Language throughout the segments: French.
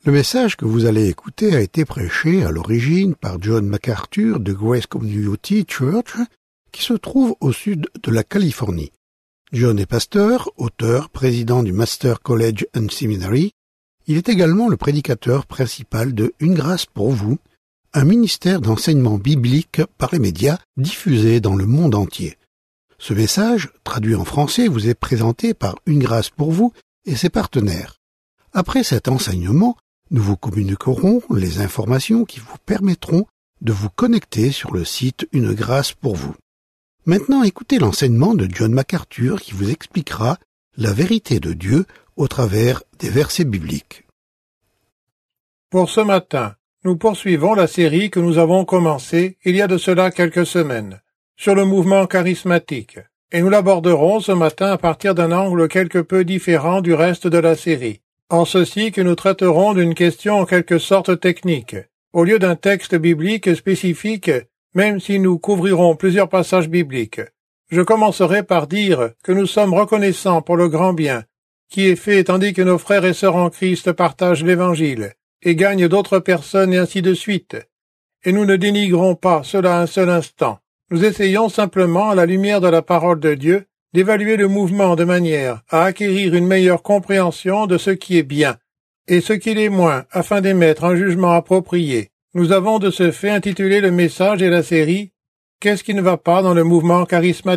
Le message que vous allez écouter a été prêché à l'origine par John MacArthur de Grace Community Church, qui se trouve au sud de la Californie. John est pasteur, auteur, président du Master College and Seminary. Il est également le prédicateur principal de Une grâce pour vous, un ministère d'enseignement biblique par les médias diffusé dans le monde entier. Ce message, traduit en français, vous est présenté par Une grâce pour vous et ses partenaires. Après cet enseignement, nous vous communiquerons les informations qui vous permettront de vous connecter sur le site Une grâce pour vous. Maintenant, écoutez l'enseignement de John MacArthur qui vous expliquera la vérité de Dieu au travers des versets bibliques. Pour ce matin, nous poursuivons la série que nous avons commencée il y a de cela quelques semaines, sur le mouvement charismatique, et nous l'aborderons ce matin à partir d'un angle quelque peu différent du reste de la série. En ceci que nous traiterons d'une question en quelque sorte technique, au lieu d'un texte biblique spécifique, même si nous couvrirons plusieurs passages bibliques. Je commencerai par dire que nous sommes reconnaissants pour le grand bien qui est fait tandis que nos frères et sœurs en Christ partagent l'Évangile et gagnent d'autres personnes et ainsi de suite. Et nous ne dénigrons pas cela un seul instant. Nous essayons simplement, à la lumière de la parole de Dieu, d'évaluer le mouvement de manière à acquérir une meilleure compréhension de ce qui est bien et ce qui l'est moins, afin d'émettre un jugement approprié. Nous avons de ce fait intitulé le message et la série « Qu'est-ce qui ne va pas dans le mouvement charismatique ?»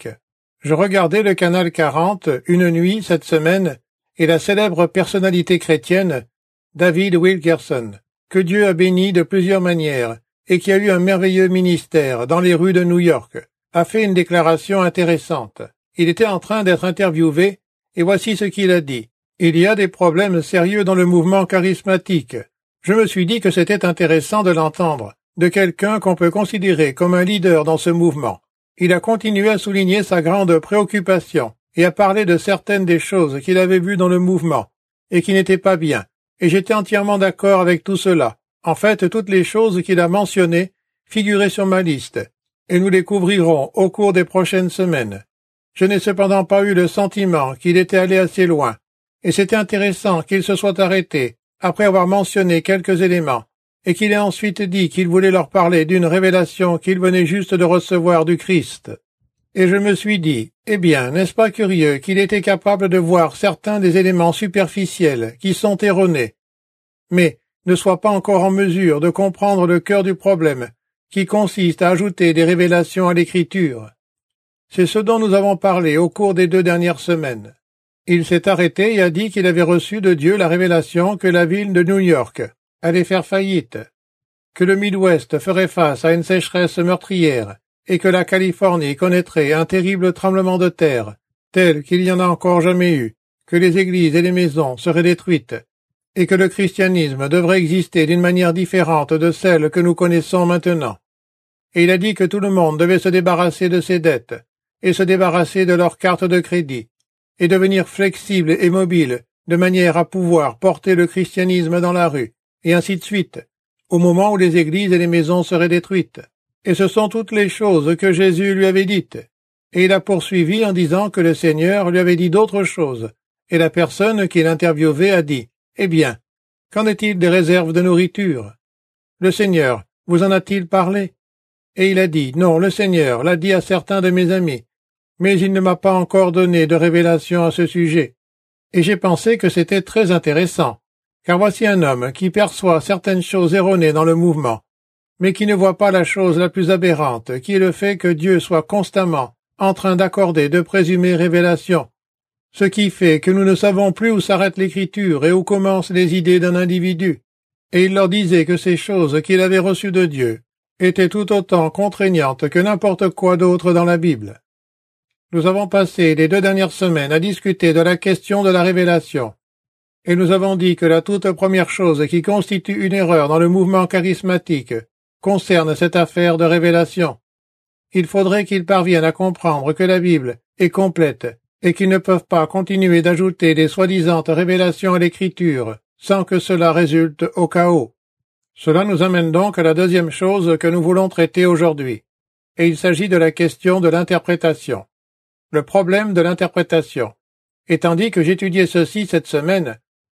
Je regardais le canal 40 une nuit cette semaine et la célèbre personnalité chrétienne David Wilkerson, que Dieu a béni de plusieurs manières et qui a eu un merveilleux ministère dans les rues de New York, a fait une déclaration intéressante. Il était en train d'être interviewé, et voici ce qu'il a dit. Il y a des problèmes sérieux dans le mouvement charismatique. Je me suis dit que c'était intéressant de l'entendre, de quelqu'un qu'on peut considérer comme un leader dans ce mouvement. Il a continué à souligner sa grande préoccupation, et à parler de certaines des choses qu'il avait vues dans le mouvement, et qui n'étaient pas bien, et j'étais entièrement d'accord avec tout cela. En fait, toutes les choses qu'il a mentionnées figuraient sur ma liste, et nous les couvrirons au cours des prochaines semaines. Je n'ai cependant pas eu le sentiment qu'il était allé assez loin, et c'était intéressant qu'il se soit arrêté, après avoir mentionné quelques éléments, et qu'il ait ensuite dit qu'il voulait leur parler d'une révélation qu'il venait juste de recevoir du Christ. Et je me suis dit, eh bien, n'est-ce pas curieux qu'il était capable de voir certains des éléments superficiels qui sont erronés, mais ne soit pas encore en mesure de comprendre le cœur du problème, qui consiste à ajouter des révélations à l'Écriture. C'est ce dont nous avons parlé au cours des 2 dernières semaines. Il s'est arrêté et a dit qu'il avait reçu de Dieu la révélation que la ville de New York allait faire faillite, que le Midwest ferait face à une sécheresse meurtrière et que la Californie connaîtrait un terrible tremblement de terre, tel qu'il n'y en a encore jamais eu, que les églises et les maisons seraient détruites, et que le christianisme devrait exister d'une manière différente de celle que nous connaissons maintenant. Et il a dit que tout le monde devait se débarrasser de ses dettes, et se débarrasser de leurs cartes de crédit, et devenir flexible et mobile, de manière à pouvoir porter le christianisme dans la rue, et ainsi de suite, au moment où les églises et les maisons seraient détruites. Et ce sont toutes les choses que Jésus lui avait dites. Et il a poursuivi en disant que le Seigneur lui avait dit d'autres choses, et la personne qui l'interviewait a dit, « Eh bien, qu'en est-il des réserves de nourriture? Le Seigneur vous en a-t-il parlé? » Et il a dit, « Non, le Seigneur l'a dit à certains de mes amis, mais il ne m'a pas encore donné de révélation à ce sujet. » Et j'ai pensé que c'était très intéressant, car voici un homme qui perçoit certaines choses erronées dans le mouvement, mais qui ne voit pas la chose la plus aberrante, qui est le fait que Dieu soit constamment en train d'accorder de présumées révélations, ce qui fait que nous ne savons plus où s'arrête l'Écriture et où commencent les idées d'un individu. Et il leur disait que ces choses qu'il avait reçues de Dieu étaient tout autant contraignantes que n'importe quoi d'autre dans la Bible. Nous avons passé les 2 dernières semaines à discuter de la question de la révélation, et nous avons dit que la toute première chose qui constitue une erreur dans le mouvement charismatique concerne cette affaire de révélation. Il faudrait qu'ils parviennent à comprendre que la Bible est complète et qu'ils ne peuvent pas continuer d'ajouter des soi-disant révélations à l'Écriture sans que cela résulte au chaos. Cela nous amène donc à la deuxième chose que nous voulons traiter aujourd'hui, et il s'agit de la question de l'interprétation. Le problème de l'interprétation. Et tandis que j'étudiais ceci cette semaine,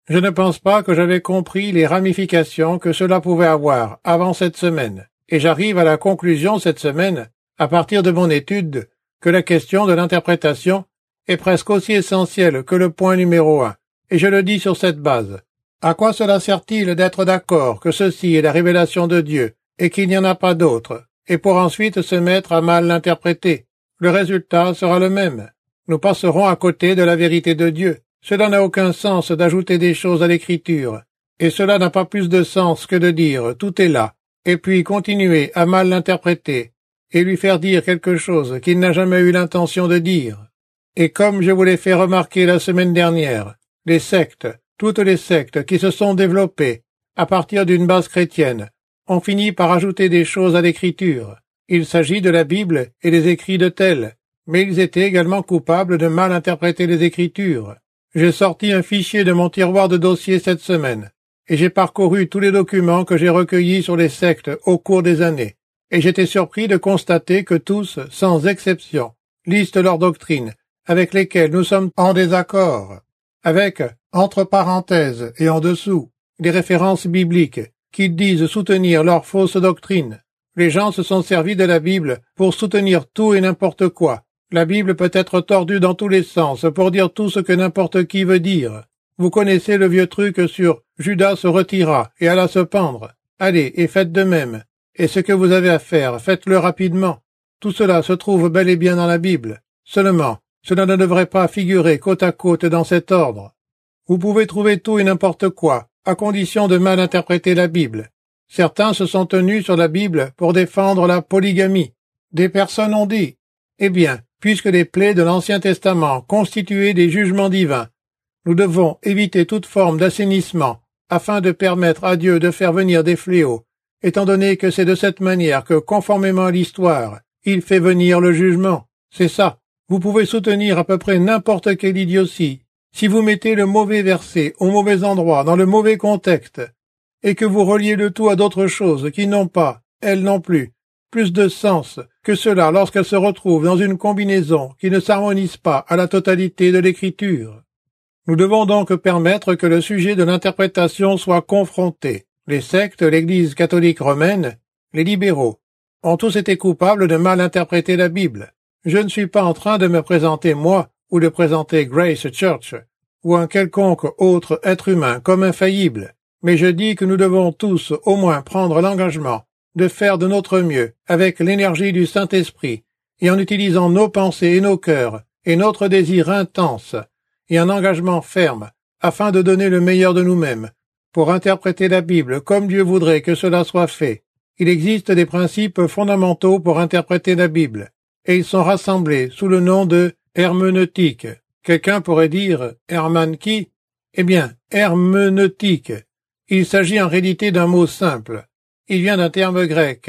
Je ne pense pas que j'avais compris les ramifications que cela pouvait avoir avant cette semaine, et j'arrive à la conclusion cette semaine, à partir de mon étude, que la question de l'interprétation est presque aussi essentielle que le point numéro 1, et je le dis sur cette base. À quoi cela sert-il d'être d'accord que ceci est la révélation de Dieu, et qu'il n'y en a pas d'autre, et pour ensuite se mettre à mal l'interpréter? Le résultat sera le même. Nous passerons à côté de la vérité de Dieu. Cela n'a aucun sens d'ajouter des choses à l'écriture, et cela n'a pas plus de sens que de dire « tout est là », et puis continuer à mal l'interpréter, et lui faire dire quelque chose qu'il n'a jamais eu l'intention de dire. Et comme je vous l'ai fait remarquer la semaine dernière, les sectes, toutes les sectes qui se sont développées à partir d'une base chrétienne, ont fini par ajouter des choses à l'écriture. Il s'agit de la Bible et des écrits de tels, mais ils étaient également coupables de mal interpréter les écritures. J'ai sorti un fichier de mon tiroir de dossiers cette semaine, et j'ai parcouru tous les documents que j'ai recueillis sur les sectes au cours des années, et j'étais surpris de constater que tous, sans exception, listent leurs doctrines, avec lesquelles nous sommes en désaccord, avec, entre parenthèses et en dessous, des références bibliques, qu'ils disent soutenir leurs fausses doctrines. Les gens se sont servis de la Bible pour soutenir tout et n'importe quoi. La Bible peut être tordue dans tous les sens pour dire tout ce que n'importe qui veut dire. Vous connaissez le vieux truc sur « Judas se retira et alla se pendre ». Allez, et faites de même. Et ce que vous avez à faire, faites-le rapidement. Tout cela se trouve bel et bien dans la Bible. Seulement, cela ne devrait pas figurer côte à côte dans cet ordre. Vous pouvez trouver tout et n'importe quoi, à condition de mal interpréter la Bible. Certains se sont tenus sur la Bible pour défendre la polygamie. Des personnes ont dit « Eh bien, puisque les plaies de l'Ancien Testament constituaient des jugements divins, nous devons éviter toute forme d'assainissement afin de permettre à Dieu de faire venir des fléaux, étant donné que c'est de cette manière que, conformément à l'histoire, il fait venir le jugement. C'est ça. Vous pouvez soutenir à peu près n'importe quelle idiotie. Si vous mettez le mauvais verset au mauvais endroit, dans le mauvais contexte, et que vous reliez le tout à d'autres choses qui n'ont pas, elles non plus, plus de sens que cela lorsqu'elles se retrouvent dans une combinaison qui ne s'harmonise pas à la totalité de l'écriture. Nous devons donc permettre que le sujet de l'interprétation soit confronté. Les sectes, l'Église catholique romaine, les libéraux, ont tous été coupables de mal interpréter la Bible. Je ne suis pas en train de me présenter moi ou de présenter Grace Church ou un quelconque autre être humain comme infaillible, mais je dis que nous devons tous au moins prendre l'engagement de faire de notre mieux avec l'énergie du Saint-Esprit et en utilisant nos pensées et nos cœurs et notre désir intense et un engagement ferme afin de donner le meilleur de nous-mêmes pour interpréter la Bible comme Dieu voudrait que cela soit fait. Il existe des principes fondamentaux pour interpréter la Bible, et ils sont rassemblés sous le nom de herméneutique. Quelqu'un pourrait dire hermanki? Eh bien, herméneutique. Il s'agit en réalité d'un mot simple. Il vient d'un terme grec,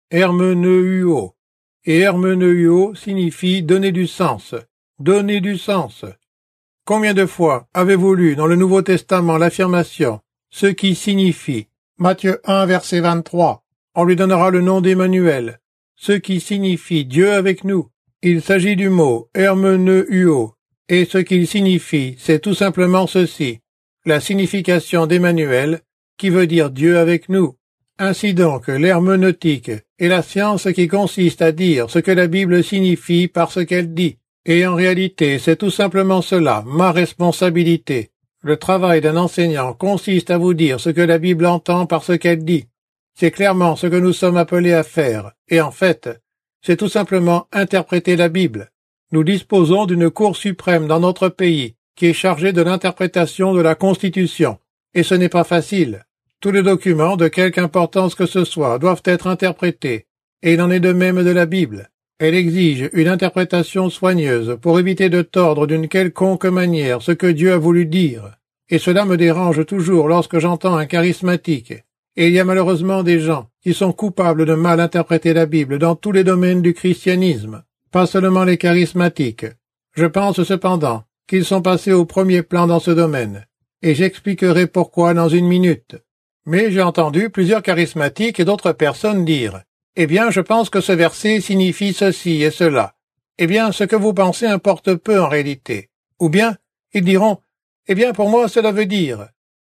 hermeneuo, et hermeneuo signifie donner du sens. Donner du sens. Combien de fois avez-vous lu dans le Nouveau Testament l'affirmation « ce qui signifie » Matthieu 1, verset 23. On lui donnera le nom d'Emmanuel. Ce qui signifie Dieu avec nous. Il s'agit du mot hermeneuo, et ce qu'il signifie, c'est tout simplement ceci, la signification d'Emmanuel, qui veut dire Dieu avec nous. Ainsi donc, l'herméneutique est la science qui consiste à dire ce que la Bible signifie par ce qu'elle dit. Et en réalité, c'est tout simplement cela, ma responsabilité. Le travail d'un enseignant consiste à vous dire ce que la Bible entend par ce qu'elle dit. C'est clairement ce que nous sommes appelés à faire, et en fait, c'est tout simplement interpréter la Bible. Nous disposons d'une Cour suprême dans notre pays, qui est chargée de l'interprétation de la Constitution, et ce n'est pas facile. Tous les documents, de quelque importance que ce soit, doivent être interprétés, et il en est de même de la Bible. Elle exige une interprétation soigneuse pour éviter de tordre d'une quelconque manière ce que Dieu a voulu dire. Et cela me dérange toujours lorsque j'entends un charismatique. Et il y a malheureusement des gens qui sont coupables de mal interpréter la Bible dans tous les domaines du christianisme, pas seulement les charismatiques. Je pense cependant qu'ils sont passés au premier plan dans ce domaine, et j'expliquerai pourquoi dans une minute. Mais j'ai entendu plusieurs charismatiques et d'autres personnes dire « Eh bien, je pense que ce verset signifie ceci et cela. » Eh bien, ce que vous pensez importe peu en réalité. Ou bien, ils diront « Eh bien, pour moi, cela veut dire. »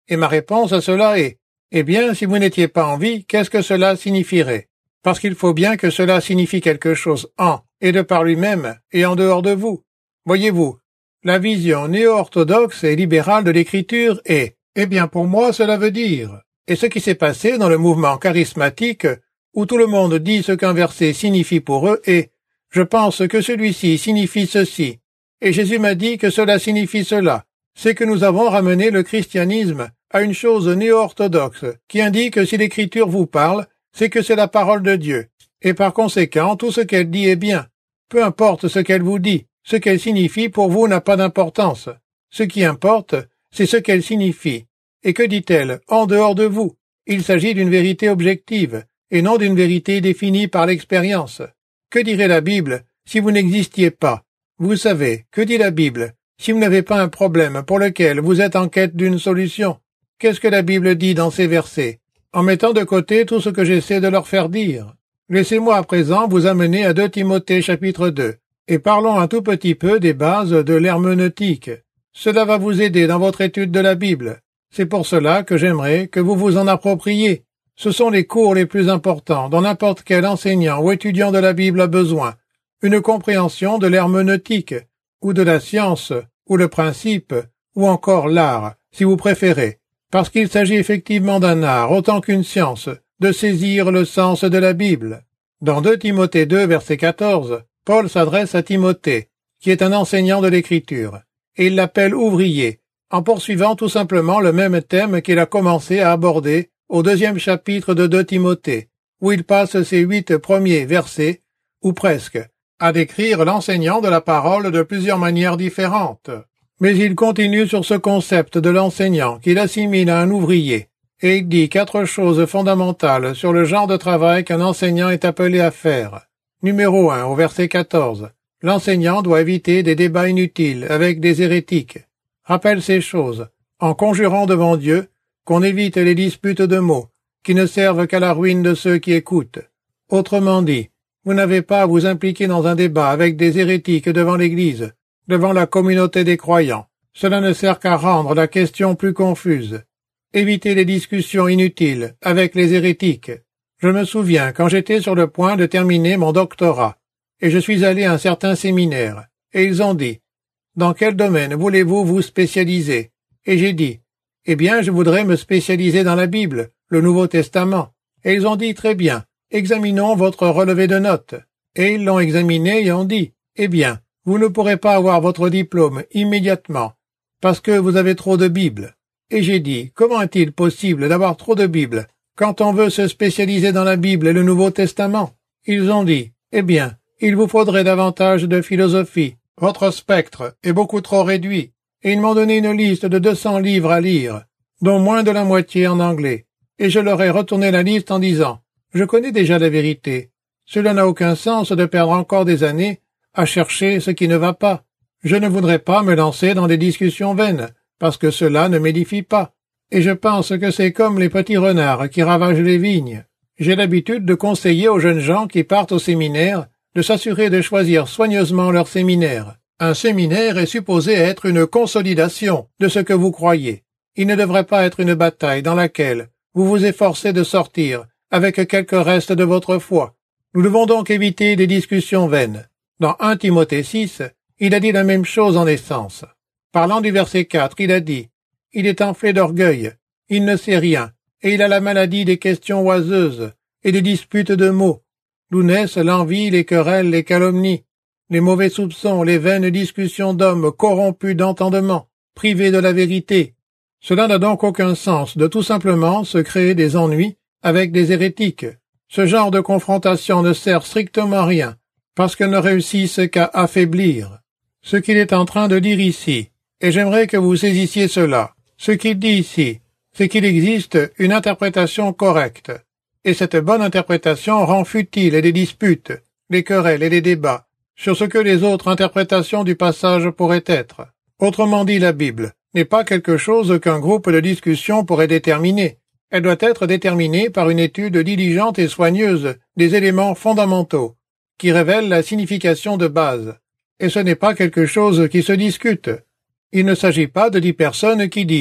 Et ma réponse à cela est, eh bien, si vous n'étiez pas en vie, qu'est-ce que cela signifierait? Parce qu'il faut bien que cela signifie quelque chose en et de par lui-même et en dehors de vous. Voyez-vous, la vision néo-orthodoxe et libérale de l'écriture est, eh bien pour moi cela veut dire, et ce qui s'est passé dans le mouvement charismatique, où tout le monde dit ce qu'un verset signifie pour eux est, je pense que celui-ci signifie ceci, et Jésus m'a dit que cela signifie cela, c'est que nous avons ramené le christianisme à une chose néo-orthodoxe, qui indique que si l'écriture vous parle, c'est que c'est la parole de Dieu, et par conséquent tout ce qu'elle dit est bien. Peu importe ce qu'elle vous dit, ce qu'elle signifie pour vous n'a pas d'importance. Ce qui importe, c'est ce qu'elle signifie. Et que dit-elle en dehors de vous? Il s'agit d'une vérité objective, et non d'une vérité définie par l'expérience. Que dirait la Bible si vous n'existiez pas? Vous savez, que dit la Bible si vous n'avez pas un problème pour lequel vous êtes en quête d'une solution? Qu'est-ce que la Bible dit dans ces versets? En mettant de côté tout ce que j'essaie de leur faire dire. Laissez-moi à présent vous amener à 2 Timothée chapitre 2, et parlons un tout petit peu des bases de l'herméneutique. Cela va vous aider dans votre étude de la Bible. C'est pour cela que j'aimerais que vous vous en appropriez. Ce sont les cours les plus importants dont n'importe quel enseignant ou étudiant de la Bible a besoin. Une compréhension de l'herméneutique, ou de la science, ou le principe, ou encore l'art, si vous préférez. Parce qu'il s'agit effectivement d'un art autant qu'une science, de saisir le sens de la Bible. Dans 2 Timothée 2, verset 14, Paul s'adresse à Timothée, qui est un enseignant de l'Écriture, et il l'appelle ouvrier, en poursuivant tout simplement le même thème qu'il a commencé à aborder au 2e chapitre de 2 Timothée, où il passe ses 8 premiers versets, ou presque, à décrire l'enseignant de la parole de plusieurs manières différentes. Mais il continue sur ce concept de l'enseignant qu'il assimile à un ouvrier, et il dit 4 choses fondamentales sur le genre de travail qu'un enseignant est appelé à faire. Numéro 1, au verset 14. L'enseignant doit éviter des débats inutiles avec des hérétiques. Rappelle ces choses, en conjurant devant Dieu qu'on évite les disputes de mots, qui ne servent qu'à la ruine de ceux qui écoutent. Autrement dit, vous n'avez pas à vous impliquer dans un débat avec des hérétiques devant l'Église, devant la communauté des croyants. Cela ne sert qu'à rendre la question plus confuse. Évitez les discussions inutiles avec les hérétiques. Je me souviens quand j'étais sur le point de terminer mon doctorat, et je suis allé à un certain séminaire, et ils ont dit « Dans quel domaine voulez-vous vous spécialiser ?» Et j'ai dit « Eh bien, je voudrais me spécialiser dans la Bible, le Nouveau Testament. » Et ils ont dit « Très bien, examinons votre relevé de notes. » Et ils l'ont examiné et ont dit « Eh bien, vous ne pourrez pas avoir votre diplôme immédiatement, parce que vous avez trop de Bible. » Et j'ai dit, comment est-il possible d'avoir trop de Bible quand on veut se spécialiser dans la Bible et le Nouveau Testament? Ils ont dit, eh bien, il vous faudrait davantage de philosophie. Votre spectre est beaucoup trop réduit. Et ils m'ont donné une liste de 200 livres à lire, dont moins de la moitié en anglais. Et je leur ai retourné la liste en disant, je connais déjà la vérité. Cela n'a aucun sens de perdre encore des années à chercher ce qui ne va pas. Je ne voudrais pas me lancer dans des discussions vaines, parce que cela ne m'édifie pas. Et je pense que c'est comme les petits renards qui ravagent les vignes. J'ai l'habitude de conseiller aux jeunes gens qui partent au séminaire de s'assurer de choisir soigneusement leur séminaire. Un séminaire est supposé être une consolidation de ce que vous croyez. Il ne devrait pas être une bataille dans laquelle vous vous efforcez de sortir avec quelques restes de votre foi. Nous devons donc éviter des discussions vaines. Dans 1 Timothée 6, il a dit la même chose en essence. Parlant du verset 4, il a dit « Il est enflé d'orgueil, il ne sait rien, et il a la maladie des questions oiseuses et des disputes de mots, d'où naissent l'envie, les querelles, les calomnies, les mauvais soupçons, les vaines discussions d'hommes corrompus d'entendement, privés de la vérité. Cela n'a donc aucun sens de tout simplement se créer des ennuis avec des hérétiques. Ce genre de confrontation ne sert strictement à rien, parce qu'elles ne réussissent qu'à affaiblir. Ce qu'il est en train de dire ici, et j'aimerais que vous saisissiez cela. Ce qu'il dit ici, c'est qu'il existe une interprétation correcte. Et cette bonne interprétation rend futiles les disputes, les querelles et les débats sur ce que les autres interprétations du passage pourraient être. Autrement dit, la Bible n'est pas quelque chose qu'un groupe de discussion pourrait déterminer. Elle doit être déterminée par une étude diligente et soigneuse des éléments fondamentaux, qui révèlent la signification de base. Et ce n'est pas quelque chose qui se discute. Il ne s'agit pas de 10 personnes qui disent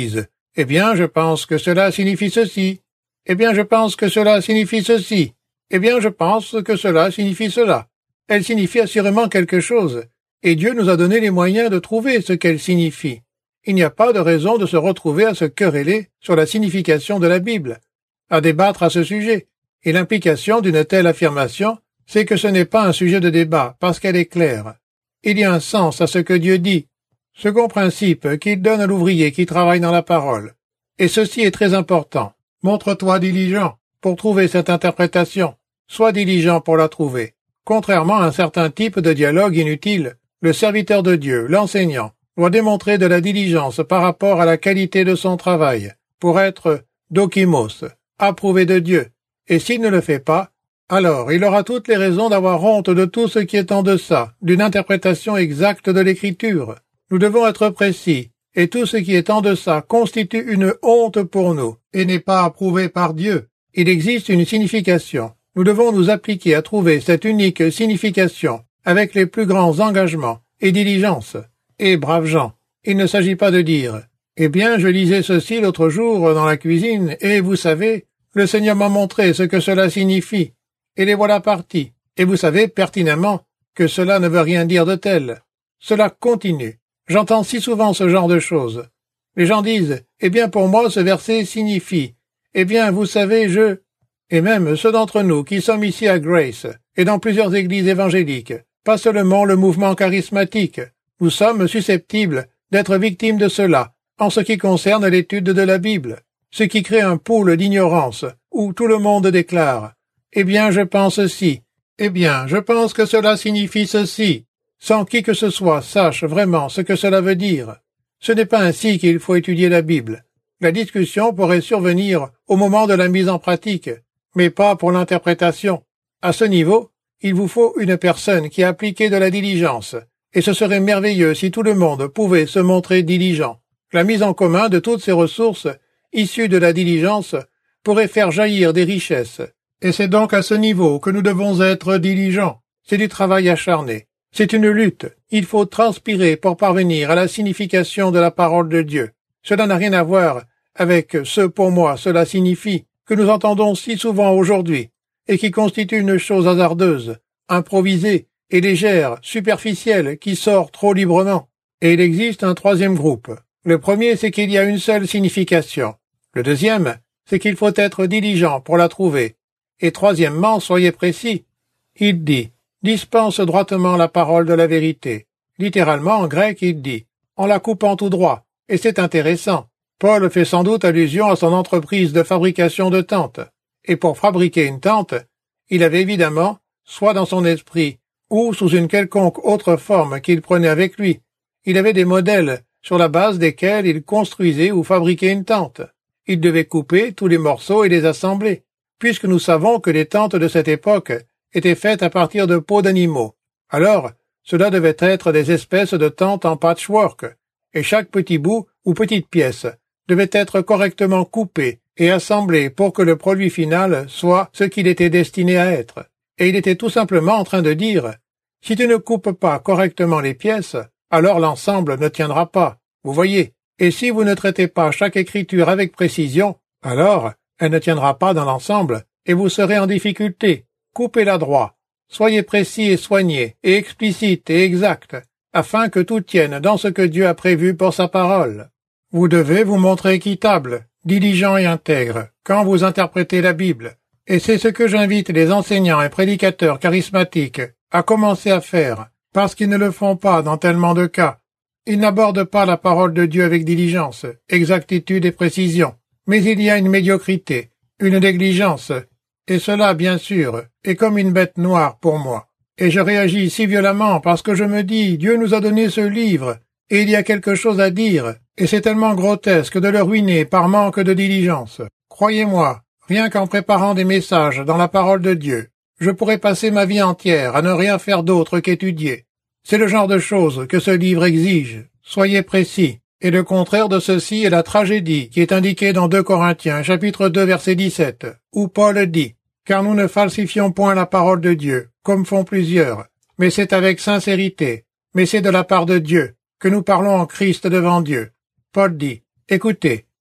Eh bien, je pense que cela signifie ceci. Eh bien, je pense que cela signifie ceci. Eh bien, je pense que cela signifie cela. Elle signifie assurément quelque chose, et Dieu nous a donné les moyens de trouver ce qu'elle signifie. Il n'y a pas de raison de se retrouver à se quereller sur la signification de la Bible, à débattre à ce sujet, et l'implication d'une telle affirmation, c'est que ce n'est pas un sujet de débat, parce qu'elle est claire. Il y a un sens à ce que Dieu dit. Second principe qu'il donne à l'ouvrier qui travaille dans la parole. Et ceci est très important. Montre-toi diligent pour trouver cette interprétation. Sois diligent pour la trouver. Contrairement à un certain type de dialogue inutile, le serviteur de Dieu, l'enseignant, doit démontrer de la diligence par rapport à la qualité de son travail, pour être dokimos, approuvé de Dieu. Et s'il ne le fait pas, alors il aura toutes les raisons d'avoir honte de tout ce qui est en deçà d'une interprétation exacte de l'Écriture. Nous devons être précis, et tout ce qui est en deçà constitue une honte pour nous, et n'est pas approuvé par Dieu. Il existe une signification. Nous devons nous appliquer à trouver cette unique signification, avec les plus grands engagements et diligence. Et braves gens, il ne s'agit pas de dire « Eh bien, je lisais ceci l'autre jour dans la cuisine, et vous savez, le Seigneur m'a montré ce que cela signifie, et les voilà partis, et vous savez pertinemment que cela ne veut rien dire de tel. » Cela continue. J'entends si souvent ce genre de choses. Les gens disent « Eh bien, pour moi, ce verset signifie. Eh bien, vous savez, je... » Et même ceux d'entre nous qui sommes ici à Grace, et dans plusieurs églises évangéliques, pas seulement le mouvement charismatique, nous sommes susceptibles d'être victimes de cela, en ce qui concerne l'étude de la Bible, ce qui crée un pool d'ignorance, où tout le monde déclare « Eh bien, je pense ceci. Eh bien, je pense que cela signifie ceci. » sans qui que ce soit sache vraiment ce que cela veut dire. Ce n'est pas ainsi qu'il faut étudier la Bible. La discussion pourrait survenir au moment de la mise en pratique, mais pas pour l'interprétation. À ce niveau, il vous faut une personne qui a appliqué de la diligence, et ce serait merveilleux si tout le monde pouvait se montrer diligent. La mise en commun de toutes ces ressources, issues de la diligence, pourrait faire jaillir des richesses. Et c'est donc à ce niveau que nous devons être diligents. C'est du travail acharné. C'est une lutte. Il faut transpirer pour parvenir à la signification de la parole de Dieu. Cela n'a rien à voir avec ce pour moi cela signifie que nous entendons si souvent aujourd'hui et qui constitue une chose hasardeuse, improvisée et légère, superficielle, qui sort trop librement. Et il existe un troisième groupe. Le premier, c'est qu'il y a une seule signification. Le deuxième, c'est qu'il faut être diligent pour la trouver. Et troisièmement, soyez précis. Il dit dispense droitement la parole de la vérité. Littéralement, en grec, il dit en la coupant tout droit. Et c'est intéressant. Paul fait sans doute allusion à son entreprise de fabrication de tentes. Et pour fabriquer une tente, il avait évidemment, soit dans son esprit, ou sous une quelconque autre forme qu'il prenait avec lui, il avait des modèles sur la base desquels il construisait ou fabriquait une tente. Il devait couper tous les morceaux et les assembler, puisque nous savons que les tentes de cette époque étaient faites à partir de peaux d'animaux. Alors, cela devait être des espèces de tentes en patchwork, et chaque petit bout ou petite pièce devait être correctement coupé et assemblé pour que le produit final soit ce qu'il était destiné à être. Et il était tout simplement en train de dire « Si tu ne coupes pas correctement les pièces, alors l'ensemble ne tiendra pas. Vous voyez, et si vous ne traitez pas chaque écriture avec précision, alors elle ne tiendra pas dans l'ensemble et vous serez en difficulté. Coupez-la droit. Soyez précis et soigné, et explicite et exact, afin que tout tienne dans ce que Dieu a prévu pour sa parole. Vous devez vous montrer équitable, diligent et intègre, quand vous interprétez la Bible. Et c'est ce que j'invite les enseignants et prédicateurs charismatiques à commencer à faire, parce qu'ils ne le font pas dans tellement de cas. Ils n'abordent pas la parole de Dieu avec diligence, exactitude et précision, mais il y a une médiocrité, une négligence, et cela, bien sûr, est comme une bête noire pour moi. Et je réagis si violemment parce que je me dis, Dieu nous a donné ce livre, et il y a quelque chose à dire, et c'est tellement grotesque de le ruiner par manque de diligence. Croyez-moi, rien qu'en préparant des messages dans la parole de Dieu, je pourrais passer ma vie entière à ne rien faire d'autre qu'étudier. C'est le genre de choses que ce livre exige. Soyez précis. Et le contraire de ceci est la tragédie qui est indiquée dans 2 Corinthiens, chapitre 2, verset 17, où Paul dit « Car nous ne falsifions point la parole de Dieu, comme font plusieurs, mais c'est avec sincérité, mais c'est de la part de Dieu, que nous parlons en Christ devant Dieu. » Paul dit « Écoutez,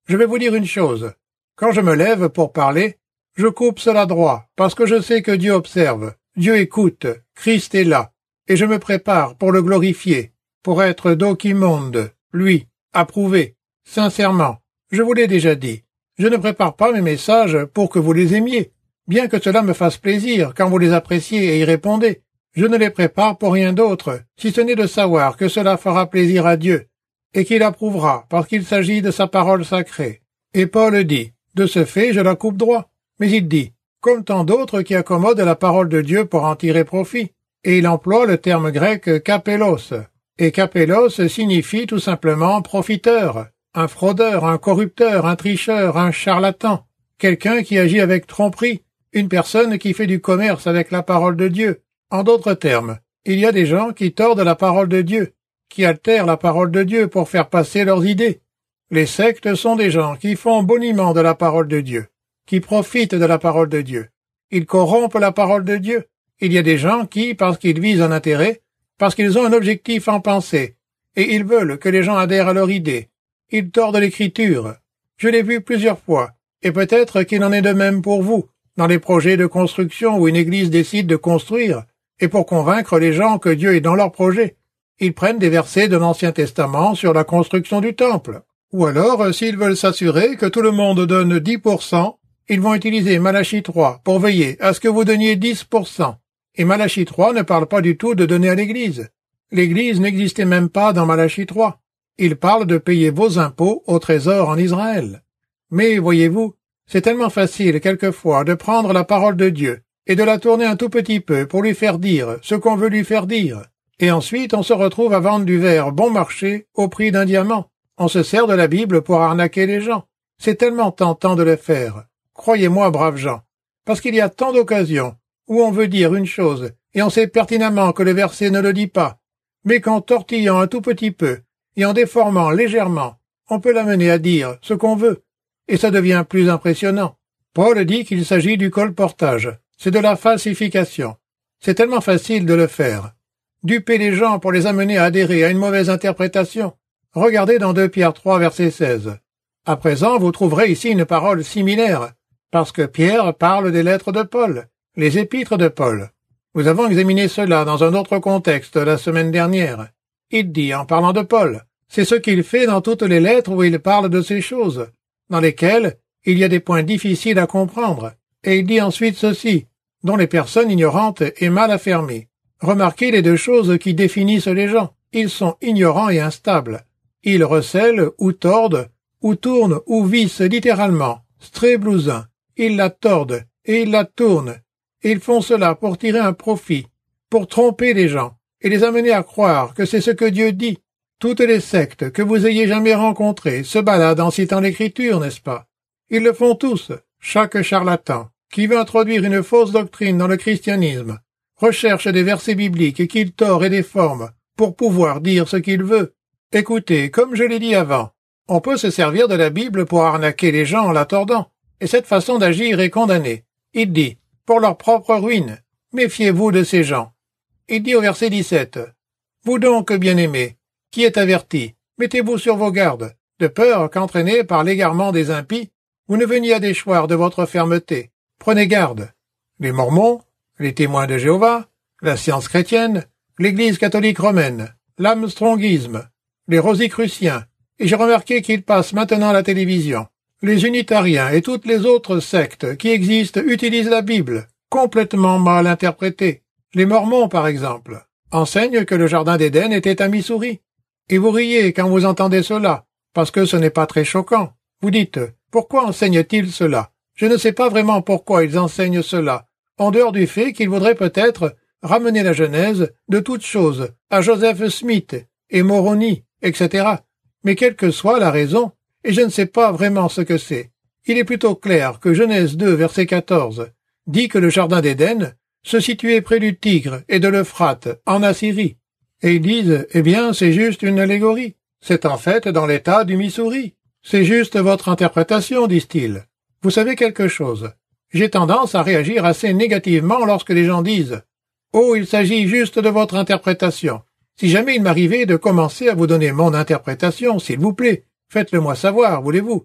Je vais vous dire une chose. Quand je me lève pour parler, je coupe cela droit, parce que je sais que Dieu observe, Dieu écoute, Christ est là, et je me prépare pour le glorifier, pour être documonde, lui, approuvé, sincèrement. Je vous l'ai déjà dit. Je ne prépare pas mes messages pour que vous les aimiez, bien que cela me fasse plaisir quand vous les appréciez et y répondez. Je ne les prépare pour rien d'autre, si ce n'est de savoir que cela fera plaisir à Dieu, et qu'il approuvera, parce qu'il s'agit de sa parole sacrée. Et Paul dit, de ce fait, je la coupe droit. Mais il dit, comme tant d'autres qui accommodent la parole de Dieu pour en tirer profit. Et il emploie le terme grec kapélos. Et kapélos signifie tout simplement profiteur, un fraudeur, un corrupteur, un tricheur, un charlatan, quelqu'un qui agit avec tromperie, une personne qui fait du commerce avec la parole de Dieu. En d'autres termes, il y a des gens qui tordent la parole de Dieu, qui altèrent la parole de Dieu pour faire passer leurs idées. Les sectes sont des gens qui font boniment de la parole de Dieu, qui profitent de la parole de Dieu. Ils corrompent la parole de Dieu. Il y a des gens qui, parce qu'ils visent un intérêt, parce qu'ils ont un objectif en pensée, et ils veulent que les gens adhèrent à leur idée, ils tordent l'Écriture. Je l'ai vu plusieurs fois, et peut-être qu'il en est de même pour vous, dans les projets de construction où une église décide de construire, et pour convaincre les gens que Dieu est dans leur projet. Ils prennent des versets de l'Ancien Testament sur la construction du temple. Ou alors, s'ils veulent s'assurer que tout le monde donne 10%, ils vont utiliser Malachie 3 pour veiller à ce que vous donniez 10%. Et Malachie 3 ne parle pas du tout de donner à l'Église. L'Église n'existait même pas dans Malachie 3. Il parle de payer vos impôts au trésor en Israël. Mais, voyez-vous, c'est tellement facile quelquefois de prendre la parole de Dieu et de la tourner un tout petit peu pour lui faire dire ce qu'on veut lui faire dire. Et ensuite on se retrouve à vendre du verre bon marché au prix d'un diamant. On se sert de la Bible pour arnaquer les gens. C'est tellement tentant de le faire. Croyez-moi, braves gens, parce qu'il y a tant d'occasions où on veut dire une chose et on sait pertinemment que le verset ne le dit pas, mais qu'en tortillant un tout petit peu et en déformant légèrement, on peut l'amener à dire ce qu'on veut, et ça devient plus impressionnant. Paul dit qu'il s'agit du colportage, c'est de la falsification. C'est tellement facile de le faire. Duper les gens pour les amener à adhérer à une mauvaise interprétation. Regardez dans 2 Pierre 3, verset 16. À présent, vous trouverez ici une parole similaire, parce que Pierre parle des lettres de Paul, les épîtres de Paul. Nous avons examiné cela dans un autre contexte la semaine dernière. Il dit, en parlant de Paul, c'est ce qu'il fait dans toutes les lettres où il parle de ces choses, dans lesquelles il y a des points difficiles à comprendre. Et il dit ensuite ceci, dont les personnes ignorantes et mal affermies. Remarquez les 2 choses qui définissent les gens. Ils sont ignorants et instables. Ils recèlent ou tordent, ou tournent ou vissent littéralement, stréblousin. Ils la tordent et ils la tournent. Et ils font cela pour tirer un profit, pour tromper les gens et les amener à croire que c'est ce que Dieu dit. Toutes les sectes que vous ayez jamais rencontrées se baladent en citant l'Écriture, n'est-ce pas? Ils le font tous. Chaque charlatan qui veut introduire une fausse doctrine dans le christianisme recherche des versets bibliques qu'il tord et déforme pour pouvoir dire ce qu'il veut. Écoutez, comme je l'ai dit avant, on peut se servir de la Bible pour arnaquer les gens en la tordant, et cette façon d'agir est condamnée. Il dit, pour leur propre ruine, méfiez-vous de ces gens. Il dit au verset 17, vous donc, bien-aimés, qui êtes avertis, mettez-vous sur vos gardes, de peur qu'entraînés par l'égarement des impies, vous ne veniez à déchoir de votre fermeté. Prenez garde. Les Mormons, les témoins de Jéhovah, la science chrétienne, l'Église catholique romaine, l'Armstrongisme, les Rosicruciens, et j'ai remarqué qu'ils passent maintenant à la télévision. Les unitariens et toutes les autres sectes qui existent utilisent la Bible, complètement mal interprétée. Les Mormons, par exemple, enseignent que le jardin d'Éden était à Missouri. Et vous riez quand vous entendez cela, parce que ce n'est pas très choquant. Vous dites, pourquoi enseignent-ils cela? Je ne sais pas vraiment pourquoi ils enseignent cela, en dehors du fait qu'ils voudraient peut-être ramener la Genèse de toutes choses à Joseph Smith et Moroni, etc. Mais quelle que soit la raison, et je ne sais pas vraiment ce que c'est, il est plutôt clair que Genèse 2, verset 14, dit que le jardin d'Éden se situait près du Tigre et de l'Euphrate, en Assyrie. Et ils disent, eh bien, c'est juste une allégorie. C'est en fait dans l'état du Missouri. C'est juste votre interprétation, disent-ils. Vous savez quelque chose? J'ai tendance à réagir assez négativement lorsque les gens disent « Oh, il s'agit juste de votre interprétation. Si jamais il m'arrivait de commencer à vous donner mon interprétation, s'il vous plaît, faites-le moi savoir, voulez-vous?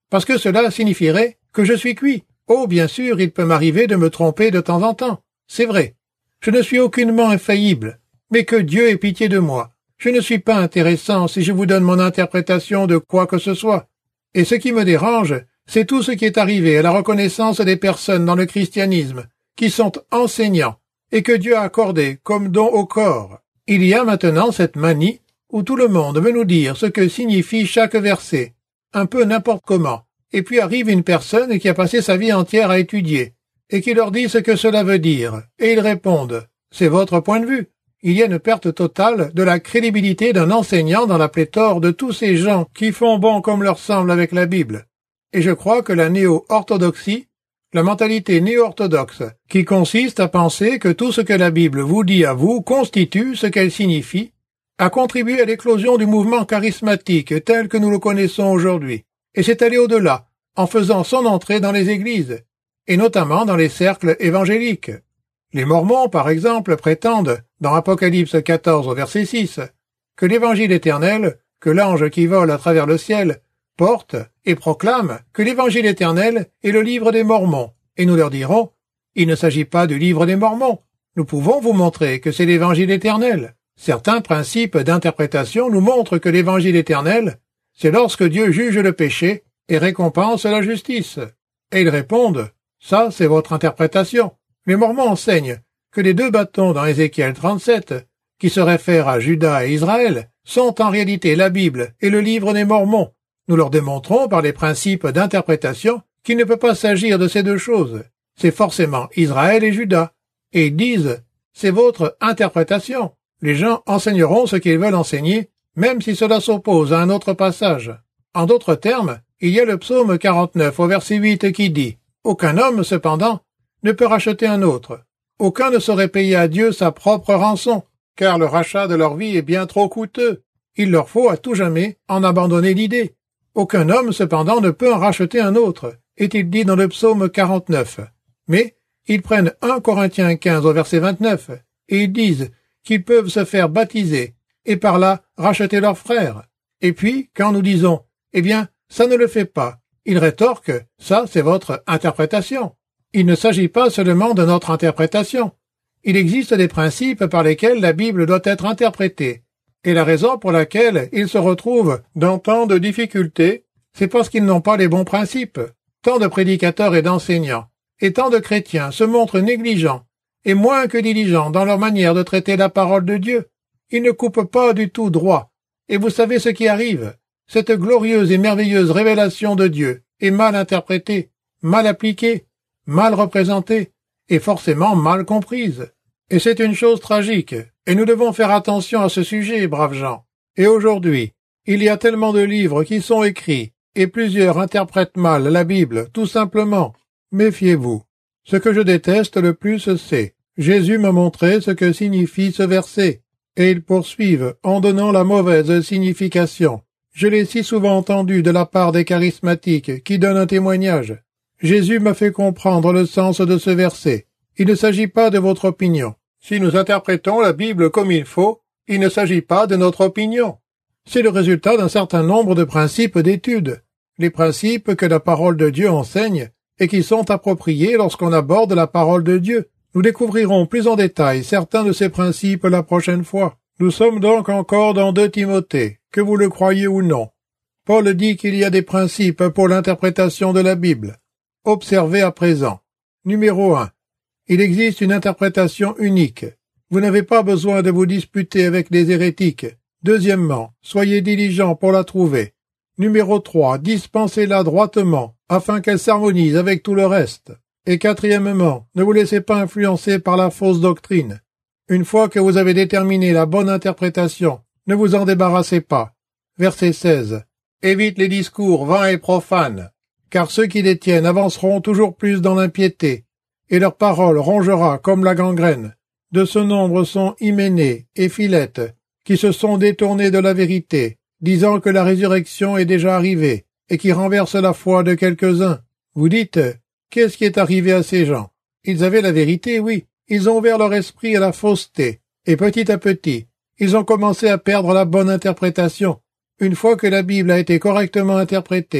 parce que cela signifierait que je suis cuit. Oh, bien sûr, il peut m'arriver de me tromper de temps en temps. C'est vrai. Je ne suis aucunement infaillible. Mais que Dieu ait pitié de moi. Je ne suis pas intéressant si je vous donne mon interprétation de quoi que ce soit. Et ce qui me dérange, c'est tout ce qui est arrivé à la reconnaissance des personnes dans le christianisme, qui sont enseignants, et que Dieu a accordé comme don au corps. Il y a maintenant cette manie où tout le monde veut nous dire ce que signifie chaque verset, un peu n'importe comment, et puis arrive une personne qui a passé sa vie entière à étudier, et qui leur dit ce que cela veut dire, et ils répondent « C'est votre point de vue ». Il y a une perte totale de la crédibilité d'un enseignant dans la pléthore de tous ces gens qui font bon comme leur semble avec la Bible. Et je crois que la néo-orthodoxie, la mentalité néo-orthodoxe, qui consiste à penser que tout ce que la Bible vous dit à vous constitue ce qu'elle signifie, a contribué à l'éclosion du mouvement charismatique tel que nous le connaissons aujourd'hui, et c'est allé au-delà, en faisant son entrée dans les églises, et notamment dans les cercles évangéliques. Les Mormons, par exemple, prétendent, dans Apocalypse 14 au verset 6, que l'évangile éternel, que l'ange qui vole à travers le ciel, porte et proclame que l'évangile éternel est le livre des Mormons, et nous leur dirons, il ne s'agit pas du livre des Mormons, nous pouvons vous montrer que c'est l'évangile éternel. Certains principes d'interprétation nous montrent que l'évangile éternel, c'est lorsque Dieu juge le péché et récompense la justice. Et ils répondent, ça c'est votre interprétation. Les Mormons enseignent que les 2 bâtons dans Ézéchiel 37, qui se réfèrent à Juda et Israël, sont en réalité la Bible et le livre des Mormons. Nous leur démontrons par les principes d'interprétation qu'il ne peut pas s'agir de ces 2 choses. C'est forcément Israël et Juda. Et ils disent, c'est votre interprétation. Les gens enseigneront ce qu'ils veulent enseigner, même si cela s'oppose à un autre passage. En d'autres termes, il y a le psaume 49 au verset 8 qui dit « Aucun homme, cependant, ne peut racheter un autre. Aucun ne saurait payer à Dieu sa propre rançon, car le rachat de leur vie est bien trop coûteux. Il leur faut à tout jamais en abandonner l'idée. Aucun homme, cependant, ne peut en racheter un autre, est-il dit dans le psaume 49. Mais ils prennent 1 Corinthiens 15 au verset 29, et ils disent qu'ils peuvent se faire baptiser, et par là racheter leurs frères. Et puis, quand nous disons « Eh bien, ça ne le fait pas », ils rétorquent « Ça, c'est votre interprétation ». Il ne s'agit pas seulement de notre interprétation. Il existe des principes par lesquels la Bible doit être interprétée. Et la raison pour laquelle ils se retrouvent dans tant de difficultés, c'est parce qu'ils n'ont pas les bons principes. Tant de prédicateurs et d'enseignants, et tant de chrétiens se montrent négligents, et moins que diligents dans leur manière de traiter la parole de Dieu. Ils ne coupent pas du tout droit. Et vous savez ce qui arrive. Cette glorieuse et merveilleuse révélation de Dieu est mal interprétée, mal appliquée, mal représentée, et forcément mal comprise. Et c'est une chose tragique, et nous devons faire attention à ce sujet, braves gens. Et aujourd'hui, il y a tellement de livres qui sont écrits, et plusieurs interprètent mal la Bible, tout simplement. Méfiez-vous. Ce que je déteste le plus, c'est « Jésus m'a montré ce que signifie ce verset ». Et ils poursuivent en donnant la mauvaise signification. Je l'ai si souvent entendu de la part des charismatiques qui donnent un témoignage. Jésus m'a fait comprendre le sens de ce verset. Il ne s'agit pas de votre opinion. Si nous interprétons la Bible comme il faut, il ne s'agit pas de notre opinion. C'est le résultat d'un certain nombre de principes d'étude. Les principes que la parole de Dieu enseigne et qui sont appropriés lorsqu'on aborde la parole de Dieu. Nous découvrirons plus en détail certains de ces principes la prochaine fois. Nous sommes donc encore dans 2 Timothée, que vous le croyez ou non. Paul dit qu'il y a des principes pour l'interprétation de la Bible. Observez à présent. Numéro 1. Il existe une interprétation unique. Vous n'avez pas besoin de vous disputer avec les hérétiques. Deuxièmement, soyez diligents pour la trouver. Numéro 3. Dispensez-la droitement, afin qu'elle s'harmonise avec tout le reste. Et quatrièmement, ne vous laissez pas influencer par la fausse doctrine. Une fois que vous avez déterminé la bonne interprétation, ne vous en débarrassez pas. Verset 16. Évite les discours vains et profanes, car ceux qui les tiennent avanceront toujours plus dans l'impiété, et leur parole rongera comme la gangrène. De ce nombre sont Hyménée et Philette, qui se sont détournés de la vérité, disant que la résurrection est déjà arrivée, et qui renversent la foi de quelques-uns. Vous dites, qu'est-ce qui est arrivé à ces gens? Ils avaient la vérité, oui. Ils ont ouvert leur esprit à la fausseté, et petit à petit, ils ont commencé à perdre la bonne interprétation. Une fois que la Bible a été correctement interprétée,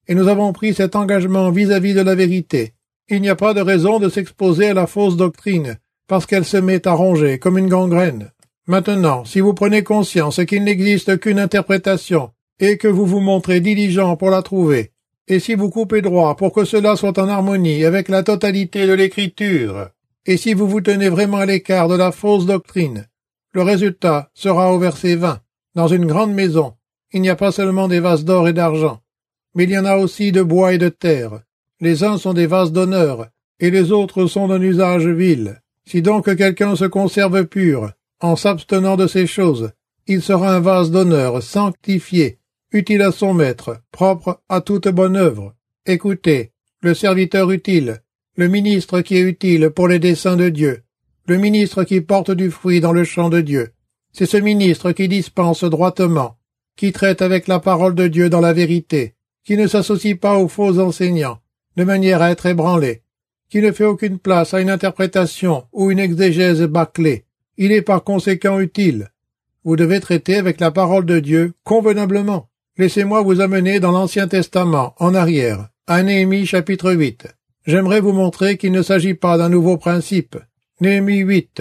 et nous avons pris cet engagement vis-à-vis de la vérité. Il n'y a pas de raison de s'exposer à la fausse doctrine, parce qu'elle se met à ronger comme une gangrène. Maintenant, si vous prenez conscience qu'il n'existe qu'une interprétation, et que vous vous montrez diligent pour la trouver, et si vous coupez droit pour que cela soit en harmonie avec la totalité de l'Écriture, et si vous vous tenez vraiment à l'écart de la fausse doctrine, le résultat sera au verset 20. Dans une grande maison, il n'y a pas seulement des vases d'or et d'argent, mais il y en a aussi de bois et de terre. Les uns sont des vases d'honneur, et les autres sont d'un usage vil. Si donc quelqu'un se conserve pur, en s'abstenant de ces choses, il sera un vase d'honneur, sanctifié, utile à son maître, propre à toute bonne œuvre. Écoutez, le serviteur utile, le ministre qui est utile pour les desseins de Dieu, le ministre qui porte du fruit dans le champ de Dieu. C'est ce ministre qui dispense droitement, qui traite avec la parole de Dieu dans la vérité, qui ne s'associe pas aux faux enseignants, de manière à être ébranlé, qui ne fait aucune place à une interprétation ou une exégèse bâclée. Il est par conséquent utile. Vous devez traiter avec la parole de Dieu convenablement. Laissez-moi vous amener dans l'Ancien Testament, en arrière, à Néhémie chapitre 8. J'aimerais vous montrer qu'il ne s'agit pas d'un nouveau principe. Néhémie 8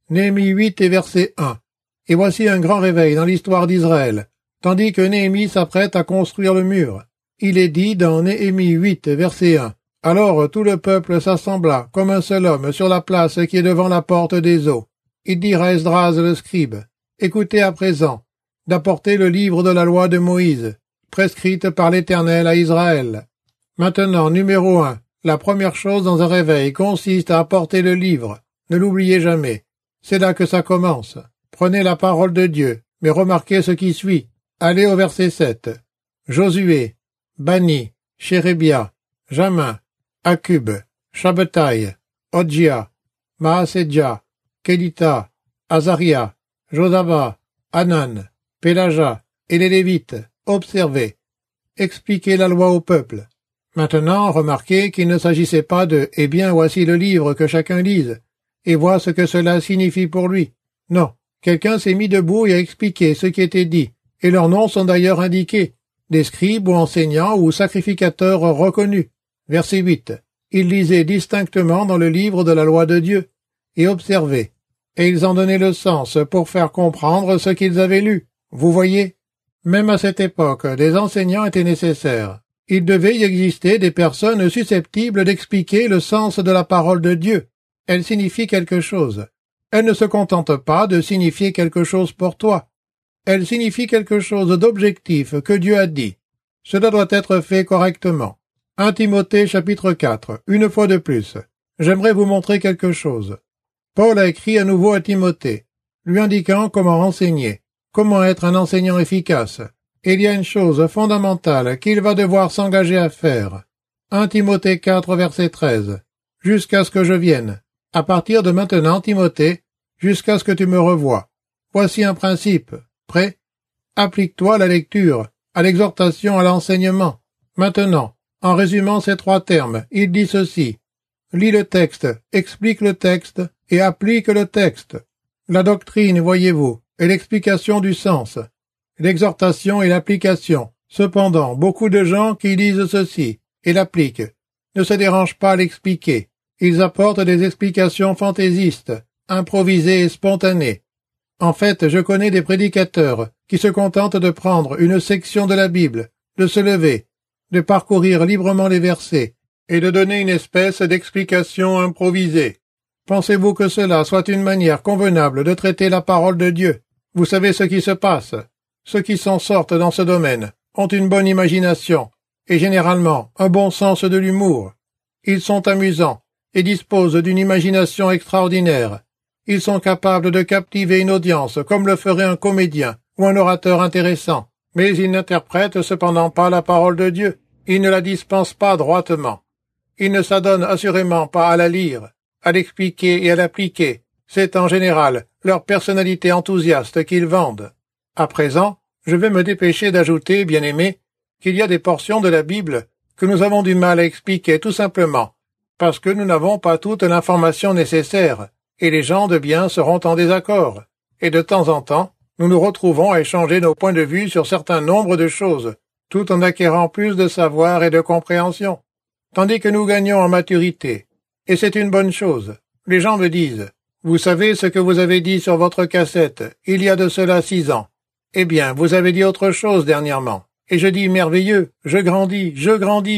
et verset 1. Et voici un grand réveil dans l'histoire d'Israël, tandis que Néhémie s'apprête à construire le mur. Il est dit dans Néhémie 8, verset 1. Alors tout le peuple s'assembla comme un seul homme sur la place qui est devant la porte des eaux. Il dit à Esdras le scribe, « Écoutez à présent, d'apporter le livre de la loi de Moïse, prescrite par l'Éternel à Israël. » Maintenant, numéro 1, la première chose dans un réveil consiste à apporter le livre. Ne l'oubliez jamais. C'est là que ça commence. Prenez la parole de Dieu, mais remarquez ce qui suit. Allez au verset 7. Josué, Bani, Chérébia, Jamin, Akub, Shabbatai, Odjia, Maasedja, Kelita, Azaria, Josaba, Hanan, Pélaja et les Lévites. Observez. Expliquez la loi au peuple. Maintenant, remarquez qu'il ne s'agissait pas de « Eh bien, voici le livre que chacun lise, et voit ce que cela signifie pour lui ». Non, quelqu'un s'est mis debout et a expliqué ce qui était dit, et leurs noms sont d'ailleurs indiqués, des scribes ou enseignants ou sacrificateurs reconnus. Verset 8. Ils lisaient distinctement dans le livre de la loi de Dieu, et observaient, et ils en donnaient le sens pour faire comprendre ce qu'ils avaient lu. Vous voyez? Même à cette époque, des enseignants étaient nécessaires. Il devait y exister des personnes susceptibles d'expliquer le sens de la parole de Dieu. Elle signifie quelque chose. Elle ne se contente pas de signifier quelque chose pour toi. Elle signifie quelque chose d'objectif que Dieu a dit. Cela doit être fait correctement. 1 Timothée chapitre 4, une fois de plus. J'aimerais vous montrer quelque chose. Paul a écrit à nouveau à Timothée, lui indiquant comment enseigner, comment être un enseignant efficace. Et il y a une chose fondamentale qu'il va devoir s'engager à faire. 1 Timothée 4, verset 13. Jusqu'à ce que je vienne. À partir de maintenant, Timothée, jusqu'à ce que tu me revoies. Voici un principe. Prêt? Applique-toi à la lecture, à l'exhortation, à l'enseignement. Maintenant, en résumant ces 3 termes, il dit ceci. Lis le texte, explique le texte et applique le texte. La doctrine, voyez-vous, est l'explication du sens. L'exhortation et l'application. Cependant, beaucoup de gens qui lisent ceci et l'appliquent ne se dérangent pas à l'expliquer. Ils apportent des explications fantaisistes, improvisées et spontanées. En fait, je connais des prédicateurs qui se contentent de prendre une section de la Bible, de se lever, de parcourir librement les versets et de donner une espèce d'explication improvisée. Pensez-vous que cela soit une manière convenable de traiter la parole de Dieu? Vous savez ce qui se passe. Ceux qui s'en sortent dans ce domaine ont une bonne imagination et généralement un bon sens de l'humour. Ils sont amusants et disposent d'une imagination extraordinaire. Ils sont capables de captiver une audience comme le ferait un comédien ou un orateur intéressant. Mais ils n'interprètent cependant pas la parole de Dieu. Ils ne la dispensent pas droitement. Ils ne s'adonnent assurément pas à la lire, à l'expliquer et à l'appliquer. C'est en général leur personnalité enthousiaste qu'ils vendent. À présent, je vais me dépêcher d'ajouter, bien-aimés, qu'il y a des portions de la Bible que nous avons du mal à expliquer tout simplement, parce que nous n'avons pas toute l'information nécessaire, et les gens de bien seront en désaccord. Et de temps en temps, nous nous retrouvons à échanger nos points de vue sur certains nombres de choses, tout en acquérant plus de savoir et de compréhension, tandis que nous gagnons en maturité. Et c'est une bonne chose. Les gens me disent, « Vous savez ce que vous avez dit sur votre cassette, il y a de cela 6 ans. Eh bien, vous avez dit autre chose dernièrement. » Et je dis, « Merveilleux, je grandis, j'apprends. »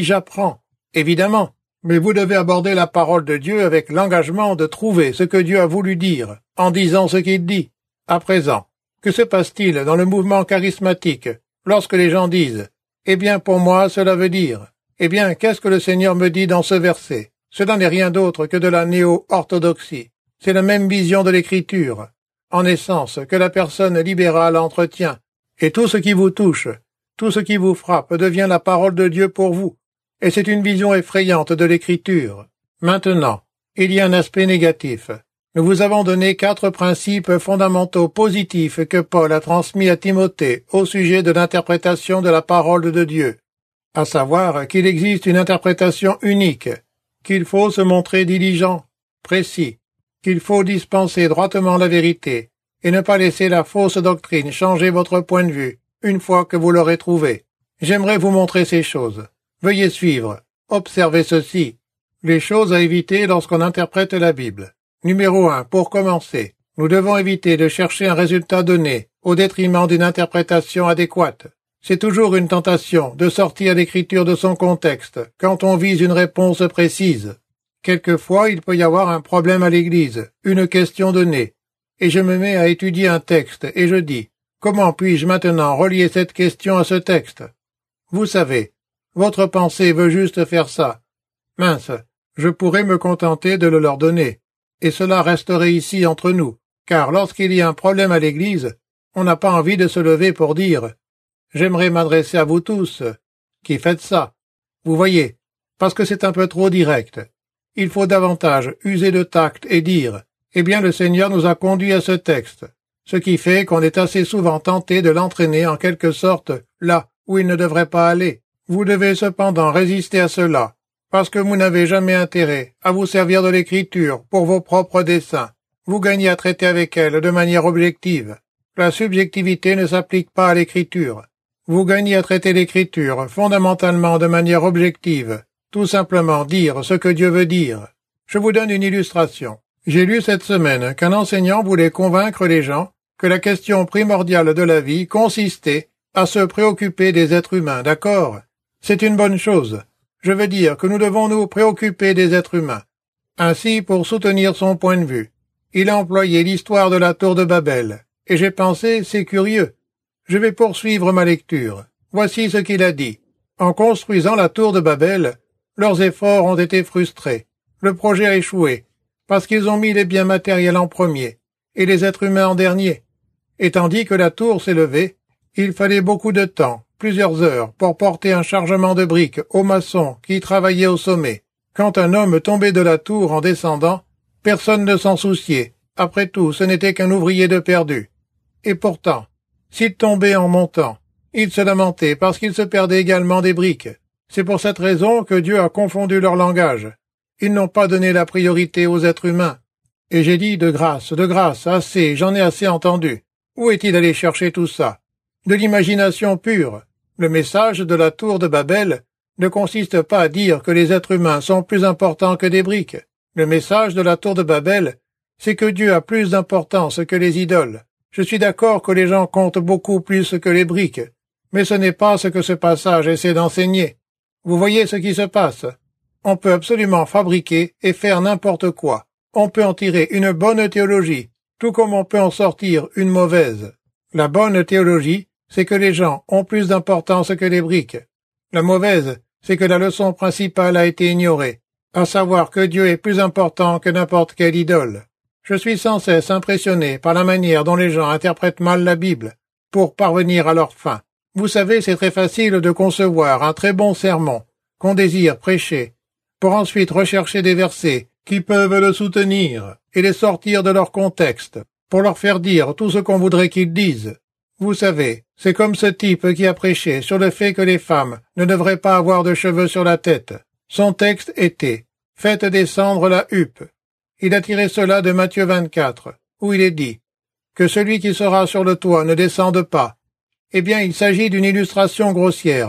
Évidemment, mais vous devez aborder la parole de Dieu avec l'engagement de trouver ce que Dieu a voulu dire, en disant ce qu'il dit. À présent, que se passe-t-il dans le mouvement charismatique, lorsque les gens disent, « Eh bien, pour moi, cela veut dire. » Eh bien, qu'est-ce que le Seigneur me dit dans ce verset? Cela n'est rien d'autre que de la néo-orthodoxie. C'est la même vision de l'Écriture, en essence, que la personne libérale entretient. Et tout ce qui vous touche, tout ce qui vous frappe devient la parole de Dieu pour vous. Et c'est une vision effrayante de l'Écriture. Maintenant, il y a un aspect négatif. Nous vous avons donné 4 principes fondamentaux positifs que Paul a transmis à Timothée au sujet de l'interprétation de la parole de Dieu, à savoir qu'il existe une interprétation unique, qu'il faut se montrer diligent, précis, qu'il faut dispenser droitement la vérité, et ne pas laisser la fausse doctrine changer votre point de vue, une fois que vous l'aurez trouvé. J'aimerais vous montrer ces choses. Veuillez suivre. Observez ceci. Les choses à éviter lorsqu'on interprète la Bible. Numéro 1. Pour commencer, nous devons éviter de chercher un résultat donné, au détriment d'une interprétation adéquate. C'est toujours une tentation de sortir l'Écriture de son contexte, quand on vise une réponse précise. Quelquefois, il peut y avoir un problème à l'Église, une question donnée, et je me mets à étudier un texte, et je dis, comment puis-je maintenant relier cette question à ce texte? Vous savez, votre pensée veut juste faire ça. Mince, je pourrais me contenter de le leur donner, et cela resterait ici entre nous, car lorsqu'il y a un problème à l'Église, on n'a pas envie de se lever pour dire « J'aimerais m'adresser à vous tous, qui faites ça. » Vous voyez, parce que c'est un peu trop direct. Il faut davantage user de tact et dire « Eh bien, le Seigneur nous a conduits à ce texte », ce qui fait qu'on est assez souvent tenté de l'entraîner en quelque sorte là où il ne devrait pas aller. Vous devez cependant résister à cela, parce que vous n'avez jamais intérêt à vous servir de l'Écriture pour vos propres desseins. Vous gagnez à traiter avec elle de manière objective. La subjectivité ne s'applique pas à l'Écriture. Vous gagnez à traiter l'Écriture fondamentalement de manière objective, tout simplement dire ce que Dieu veut dire. Je vous donne une illustration. J'ai lu cette semaine qu'un enseignant voulait convaincre les gens que la question primordiale de la vie consistait à se préoccuper des êtres humains, d'accord? C'est une bonne chose. Je veux dire que nous devons nous préoccuper des êtres humains. Ainsi, pour soutenir son point de vue, il a employé l'histoire de la tour de Babel, et j'ai pensé, c'est curieux. Je vais poursuivre ma lecture. Voici ce qu'il a dit. En construisant la tour de Babel, leurs efforts ont été frustrés. Le projet a échoué, parce qu'ils ont mis les biens matériels en premier, et les êtres humains en dernier. Et tandis que la tour s'est levée, il fallait beaucoup de temps, plusieurs heures, pour porter un chargement de briques aux maçons qui travaillaient au sommet. Quand un homme tombait de la tour en descendant, personne ne s'en souciait. Après tout, ce n'était qu'un ouvrier de perdu. Et pourtant, s'il tombait en montant, il se lamentait parce qu'il se perdait également des briques. C'est pour cette raison que Dieu a confondu leur langage. Ils n'ont pas donné la priorité aux êtres humains. Et j'ai dit, de grâce, assez, j'en ai assez entendu. Où est-il allé chercher tout ça? De l'imagination pure. Le message de la tour de Babel ne consiste pas à dire que les êtres humains sont plus importants que des briques. Le message de la tour de Babel, c'est que Dieu a plus d'importance que les idoles. Je suis d'accord que les gens comptent beaucoup plus que les briques, mais ce n'est pas ce que ce passage essaie d'enseigner. Vous voyez ce qui se passe? On peut absolument fabriquer et faire n'importe quoi. On peut en tirer une bonne théologie, tout comme on peut en sortir une mauvaise. La bonne théologie, c'est que les gens ont plus d'importance que les briques. La mauvaise, c'est que la leçon principale a été ignorée, à savoir que Dieu est plus important que n'importe quelle idole. Je suis sans cesse impressionné par la manière dont les gens interprètent mal la Bible pour parvenir à leur fin. Vous savez, c'est très facile de concevoir un très bon sermon qu'on désire prêcher, pour ensuite rechercher des versets qui peuvent le soutenir et les sortir de leur contexte, pour leur faire dire tout ce qu'on voudrait qu'ils disent. Vous savez, c'est comme ce type qui a prêché sur le fait que les femmes ne devraient pas avoir de cheveux sur la tête. Son texte était « Faites descendre la huppe ». Il a tiré cela de Matthieu 24, où il est dit « Que celui qui sera sur le toit ne descende pas ». Eh bien, il s'agit d'une illustration grossière,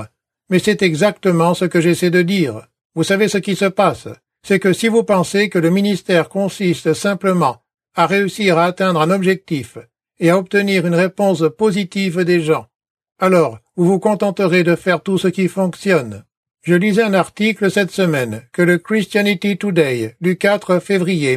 Mais c'est exactement ce que j'essaie de dire. Vous savez ce qui se passe? C'est que si vous pensez que le ministère consiste simplement à réussir à atteindre un objectif et à obtenir une réponse positive des gens, alors vous vous contenterez de faire tout ce qui fonctionne. Je lisais un article cette semaine que le Christianity Today du 4 février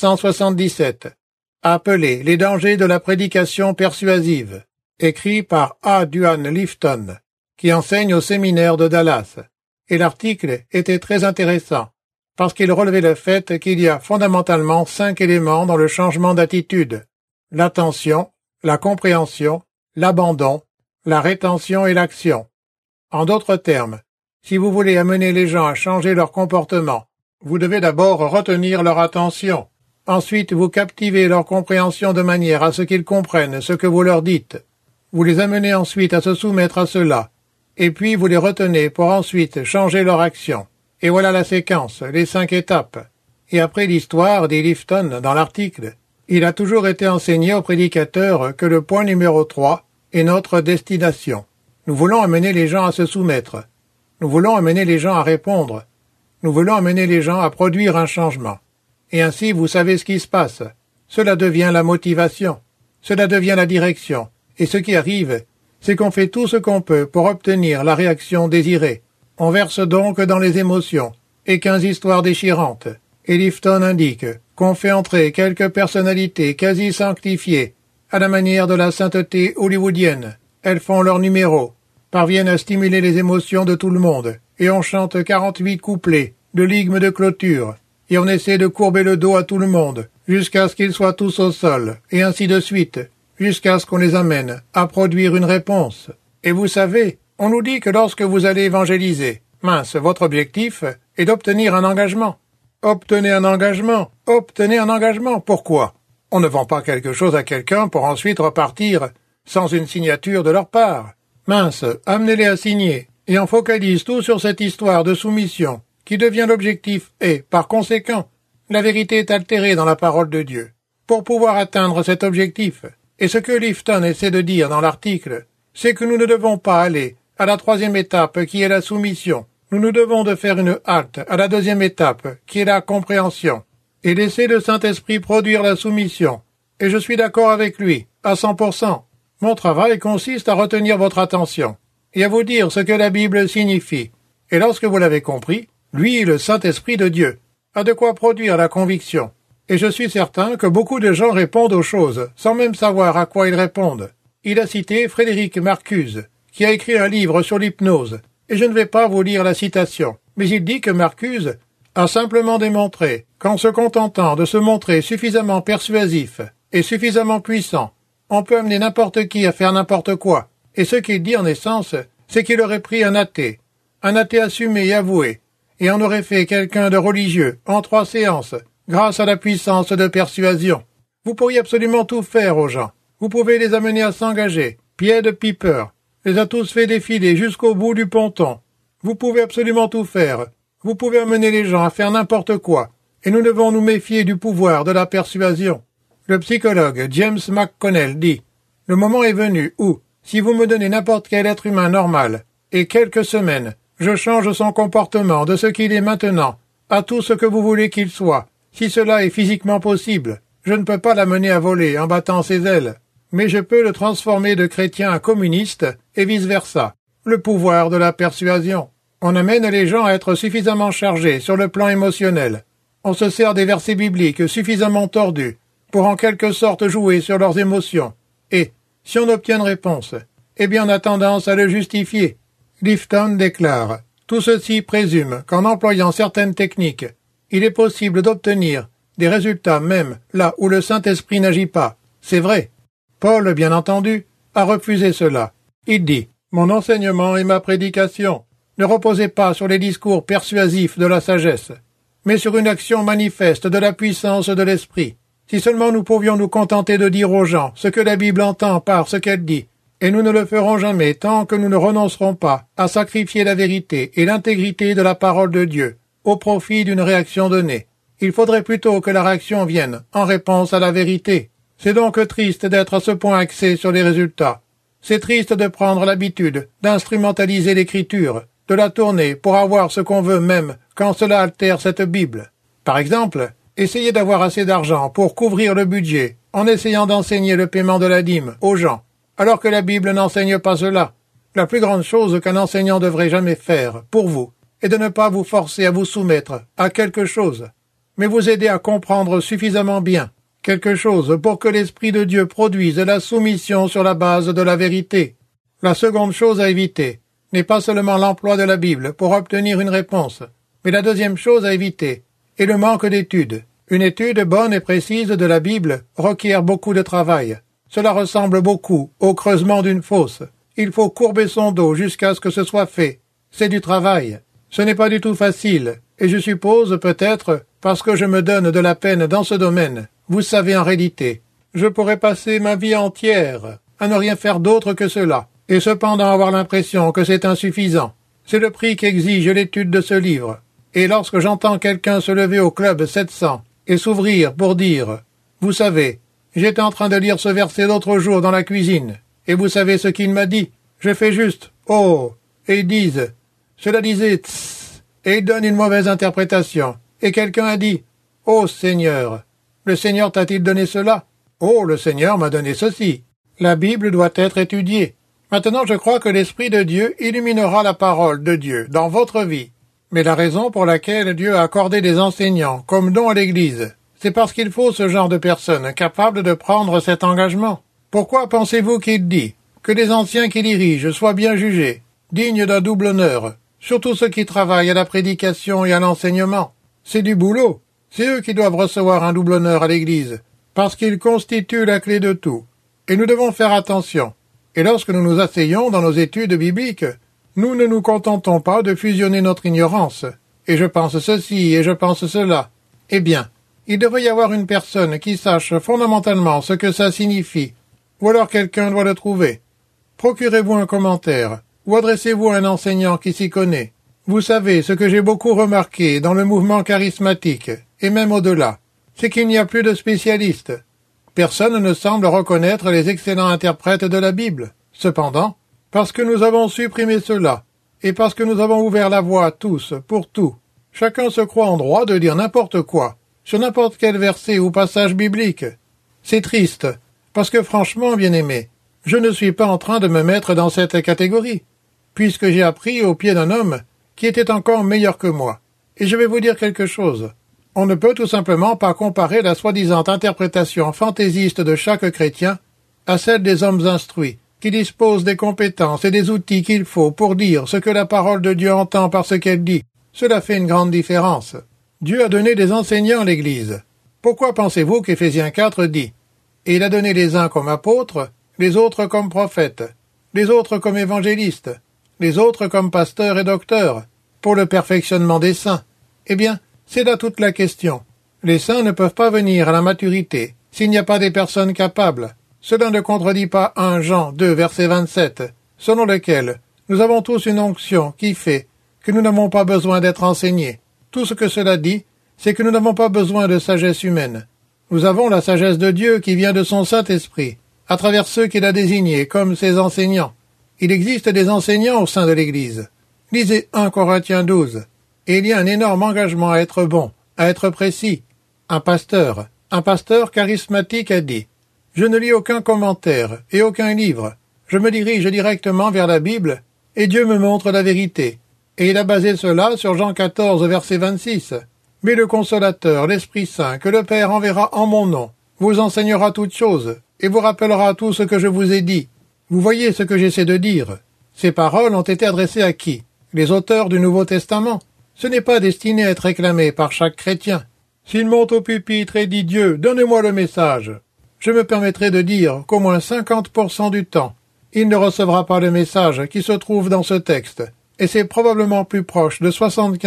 1977 a appelé « Les dangers de la prédication persuasive », écrit par A. Duane Lifton, qui enseigne au séminaire de Dallas. Et l'article était très intéressant, parce qu'il relevait le fait qu'il y a fondamentalement 5 éléments dans le changement d'attitude: l'attention, la compréhension, l'abandon, la rétention et l'action. En d'autres termes, si vous voulez amener les gens à changer leur comportement, vous devez d'abord retenir leur attention. Ensuite, vous captivez leur compréhension de manière à ce qu'ils comprennent ce que vous leur dites. Vous les amenez ensuite à se soumettre à cela, et puis vous les retenez pour ensuite changer leur action. Et voilà la séquence, les 5 étapes. Et après l'histoire, dit Lifton dans l'article, il a toujours été enseigné aux prédicateurs que le point numéro 3 est notre destination. Nous voulons amener les gens à se soumettre. Nous voulons amener les gens à répondre. Nous voulons amener les gens à produire un changement. Et ainsi, vous savez ce qui se passe. Cela devient la motivation. Cela devient la direction. Et ce qui arrive, c'est qu'on fait tout ce qu'on peut pour obtenir la réaction désirée. On verse donc dans les émotions, et 15 histoires déchirantes. Et Lifton indique qu'on fait entrer quelques personnalités quasi sanctifiées, à la manière de la sainteté hollywoodienne. Elles font leur numéro, parviennent à stimuler les émotions de tout le monde, et on chante 48 couplets de l'hymne de clôture, et on essaie de courber le dos à tout le monde, jusqu'à ce qu'ils soient tous au sol, et ainsi de suite, jusqu'à ce qu'on les amène à produire une réponse. Et vous savez, on nous dit que lorsque vous allez évangéliser, mince, votre objectif est d'obtenir un engagement. Obtenez un engagement, obtenez un engagement. Pourquoi? On ne vend pas quelque chose à quelqu'un pour ensuite repartir sans une signature de leur part. Mince, amenez-les à signer, et on focalise tout sur cette histoire de soumission, qui devient l'objectif, et, par conséquent, la vérité est altérée dans la parole de Dieu. Pour pouvoir atteindre cet objectif, et ce que Lifton essaie de dire dans l'article, c'est que nous ne devons pas aller à la 3e étape qui est la soumission. Nous devons de faire une halte à la 2e étape qui est la compréhension, et laisser le Saint-Esprit produire la soumission. Et je suis d'accord avec lui, à 100%. Mon travail consiste à retenir votre attention, et à vous dire ce que la Bible signifie. Et lorsque vous l'avez compris, lui, le Saint-Esprit de Dieu, a de quoi produire la conviction. Et je suis certain que beaucoup de gens répondent aux choses, sans même savoir à quoi ils répondent. Il a cité Frédéric Marcuse, qui a écrit un livre sur l'hypnose, et je ne vais pas vous lire la citation, mais il dit que Marcuse a simplement démontré qu'en se contentant de se montrer suffisamment persuasif et suffisamment puissant, on peut amener n'importe qui à faire n'importe quoi. Et ce qu'il dit en essence, c'est qu'il aurait pris un athée assumé et avoué, et en aurait fait quelqu'un de religieux en 3 séances, grâce à la puissance de persuasion. Vous pourriez absolument tout faire aux gens. Vous pouvez les amener à s'engager. Pied Piper les a tous fait défiler jusqu'au bout du ponton. Vous pouvez absolument tout faire. Vous pouvez amener les gens à faire n'importe quoi. Et nous devons nous méfier du pouvoir de la persuasion. Le psychologue James McConnell dit « Le moment est venu où, si vous me donnez n'importe quel être humain normal, et quelques semaines, je change son comportement de ce qu'il est maintenant à tout ce que vous voulez qu'il soit. Si cela est physiquement possible, je ne peux pas l'amener à voler en battant ses ailes. Mais je peux le transformer de chrétien à communiste, et vice-versa. Le pouvoir de la persuasion. On amène les gens à être suffisamment chargés sur le plan émotionnel. On se sert des versets bibliques suffisamment tordus pour en quelque sorte jouer sur leurs émotions. Et, si on obtient une réponse, eh bien on a tendance à le justifier. Lifton déclare « Tout ceci présume qu'en employant certaines techniques, il est possible d'obtenir des résultats même là où le Saint-Esprit n'agit pas. C'est vrai. » Paul, bien entendu, a refusé cela. Il dit « Mon enseignement et ma prédication ne reposaient pas sur les discours persuasifs de la sagesse, mais sur une action manifeste de la puissance de l'esprit. Si seulement nous pouvions nous contenter de dire aux gens ce que la Bible entend par ce qu'elle dit, et nous ne le ferons jamais tant que nous ne renoncerons pas à sacrifier la vérité et l'intégrité de la parole de Dieu au profit d'une réaction donnée. Il faudrait plutôt que la réaction vienne en réponse à la vérité. C'est donc triste d'être à ce point axé sur les résultats. C'est triste de prendre l'habitude d'instrumentaliser l'écriture de la tourner pour avoir ce qu'on veut même quand cela altère cette Bible. Par exemple, essayez d'avoir assez d'argent pour couvrir le budget en essayant d'enseigner le paiement de la dîme aux gens, alors que la Bible n'enseigne pas cela. La plus grande chose qu'un enseignant devrait jamais faire, pour vous, est de ne pas vous forcer à vous soumettre à quelque chose, mais vous aider à comprendre suffisamment bien quelque chose pour que l'Esprit de Dieu produise la soumission sur la base de la vérité. La seconde chose à éviter n'est pas seulement l'emploi de la Bible pour obtenir une réponse, mais la deuxième chose à éviter est le manque d'études. Une étude bonne et précise de la Bible requiert beaucoup de travail. Cela ressemble beaucoup au creusement d'une fosse. Il faut courber son dos jusqu'à ce que ce soit fait. C'est du travail. Ce n'est pas du tout facile, et je suppose peut-être parce que je me donne de la peine dans ce domaine. Vous savez, en réalité, je pourrais passer ma vie entière à ne rien faire d'autre que cela, et cependant avoir l'impression que c'est insuffisant. C'est le prix qu'exige l'étude de ce livre. Et lorsque j'entends quelqu'un se lever au club 700 et s'ouvrir pour dire « Vous savez, j'étais en train de lire ce verset l'autre jour dans la cuisine, et vous savez ce qu'il m'a dit? Je fais juste « Oh !» et ils disent « Cela disait « Tss !» et ils donnent une mauvaise interprétation. Et quelqu'un a dit « Oh Seigneur !» Le Seigneur t'a-t-il donné cela? Oh, le Seigneur m'a donné ceci. La Bible doit être étudiée. Maintenant, je crois que l'Esprit de Dieu illuminera la parole de Dieu dans votre vie. Mais la raison pour laquelle Dieu a accordé des enseignants comme don à l'Église, c'est parce qu'il faut ce genre de personnes capables de prendre cet engagement. Pourquoi pensez-vous qu'il dit que les anciens qui dirigent soient bien jugés, dignes d'un double honneur, surtout ceux qui travaillent à la prédication et à l'enseignement? C'est du boulot. C'est eux qui doivent recevoir un double honneur à l'Église, parce qu'ils constituent la clé de tout. Et nous devons faire attention. Et lorsque nous nous asseyons dans nos études bibliques, nous ne nous contentons pas de fusionner notre ignorance. Et je pense ceci, et je pense cela. Eh bien, il devrait y avoir une personne qui sache fondamentalement ce que ça signifie, ou alors quelqu'un doit le trouver. Procurez-vous un commentaire, ou adressez-vous à un enseignant qui s'y connaît. Vous savez, ce que j'ai beaucoup remarqué dans le mouvement charismatique, et même au-delà, c'est qu'il n'y a plus de spécialistes. Personne ne semble reconnaître les excellents interprètes de la Bible. Cependant, parce que nous avons supprimé cela, et parce que nous avons ouvert la voie tous, pour tout, chacun se croit en droit de dire n'importe quoi, sur n'importe quel verset ou passage biblique. C'est triste, parce que franchement, bien-aimé, je ne suis pas en train de me mettre dans cette catégorie, puisque j'ai appris au pied d'un homme qui était encore meilleur que moi. Et je vais vous dire quelque chose. On ne peut tout simplement pas comparer la soi-disant interprétation fantaisiste de chaque chrétien à celle des hommes instruits, qui disposent des compétences et des outils qu'il faut pour dire ce que la parole de Dieu entend par ce qu'elle dit. Cela fait une grande différence. Dieu a donné des enseignants à l'Église. Pourquoi pensez-vous qu'Éphésiens 4 dit « Et il a donné les uns comme apôtres, les autres comme prophètes, les autres comme évangélistes, les autres comme pasteurs et docteurs, pour le perfectionnement des saints. » Eh bien, c'est là toute la question. Les saints ne peuvent pas venir à la maturité s'il n'y a pas des personnes capables. Cela ne contredit pas 1 Jean 2, verset 27, selon lequel nous avons tous une onction qui fait que nous n'avons pas besoin d'être enseignés. Tout ce que cela dit, c'est que nous n'avons pas besoin de sagesse humaine. Nous avons la sagesse de Dieu qui vient de son Saint-Esprit, à travers ceux qu'il a désignés comme ses enseignants. Il existe des enseignants au sein de l'Église. Lisez 1 Corinthiens 12. Et il y a un énorme engagement à être bon, à être précis. Un pasteur charismatique a dit « Je ne lis aucun commentaire et aucun livre. Je me dirige directement vers la Bible et Dieu me montre la vérité. » Et il a basé cela sur Jean 14, verset 26. « Mais le Consolateur, l'Esprit Saint, que le Père enverra en mon nom, vous enseignera toutes choses et vous rappellera tout ce que je vous ai dit. » Vous voyez ce que j'essaie de dire. Ces paroles ont été adressées à qui? Les auteurs du Nouveau Testament. Ce n'est pas destiné à être réclamé par chaque chrétien. S'il monte au pupitre et dit « Dieu, donnez-moi le message », je me permettrai de dire qu'au moins 50% du temps, il ne recevra pas le message qui se trouve dans ce texte, et c'est probablement plus proche de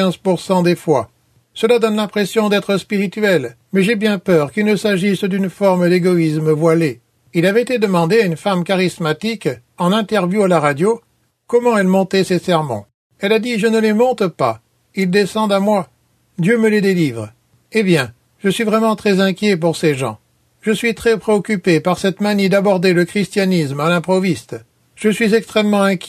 75% des fois. Cela donne l'impression d'être spirituel, mais j'ai bien peur qu'il ne s'agisse d'une forme d'égoïsme voilé. Il avait été demandé à une femme charismatique, en interview à la radio, comment elle montait ses sermons. Elle a dit « Je ne les monte pas. Ils descendent à moi. Dieu me les délivre. » Eh bien, je suis vraiment très inquiet pour ces gens. Je suis très préoccupé par cette manie d'aborder le christianisme à l'improviste. Je suis extrêmement inquiet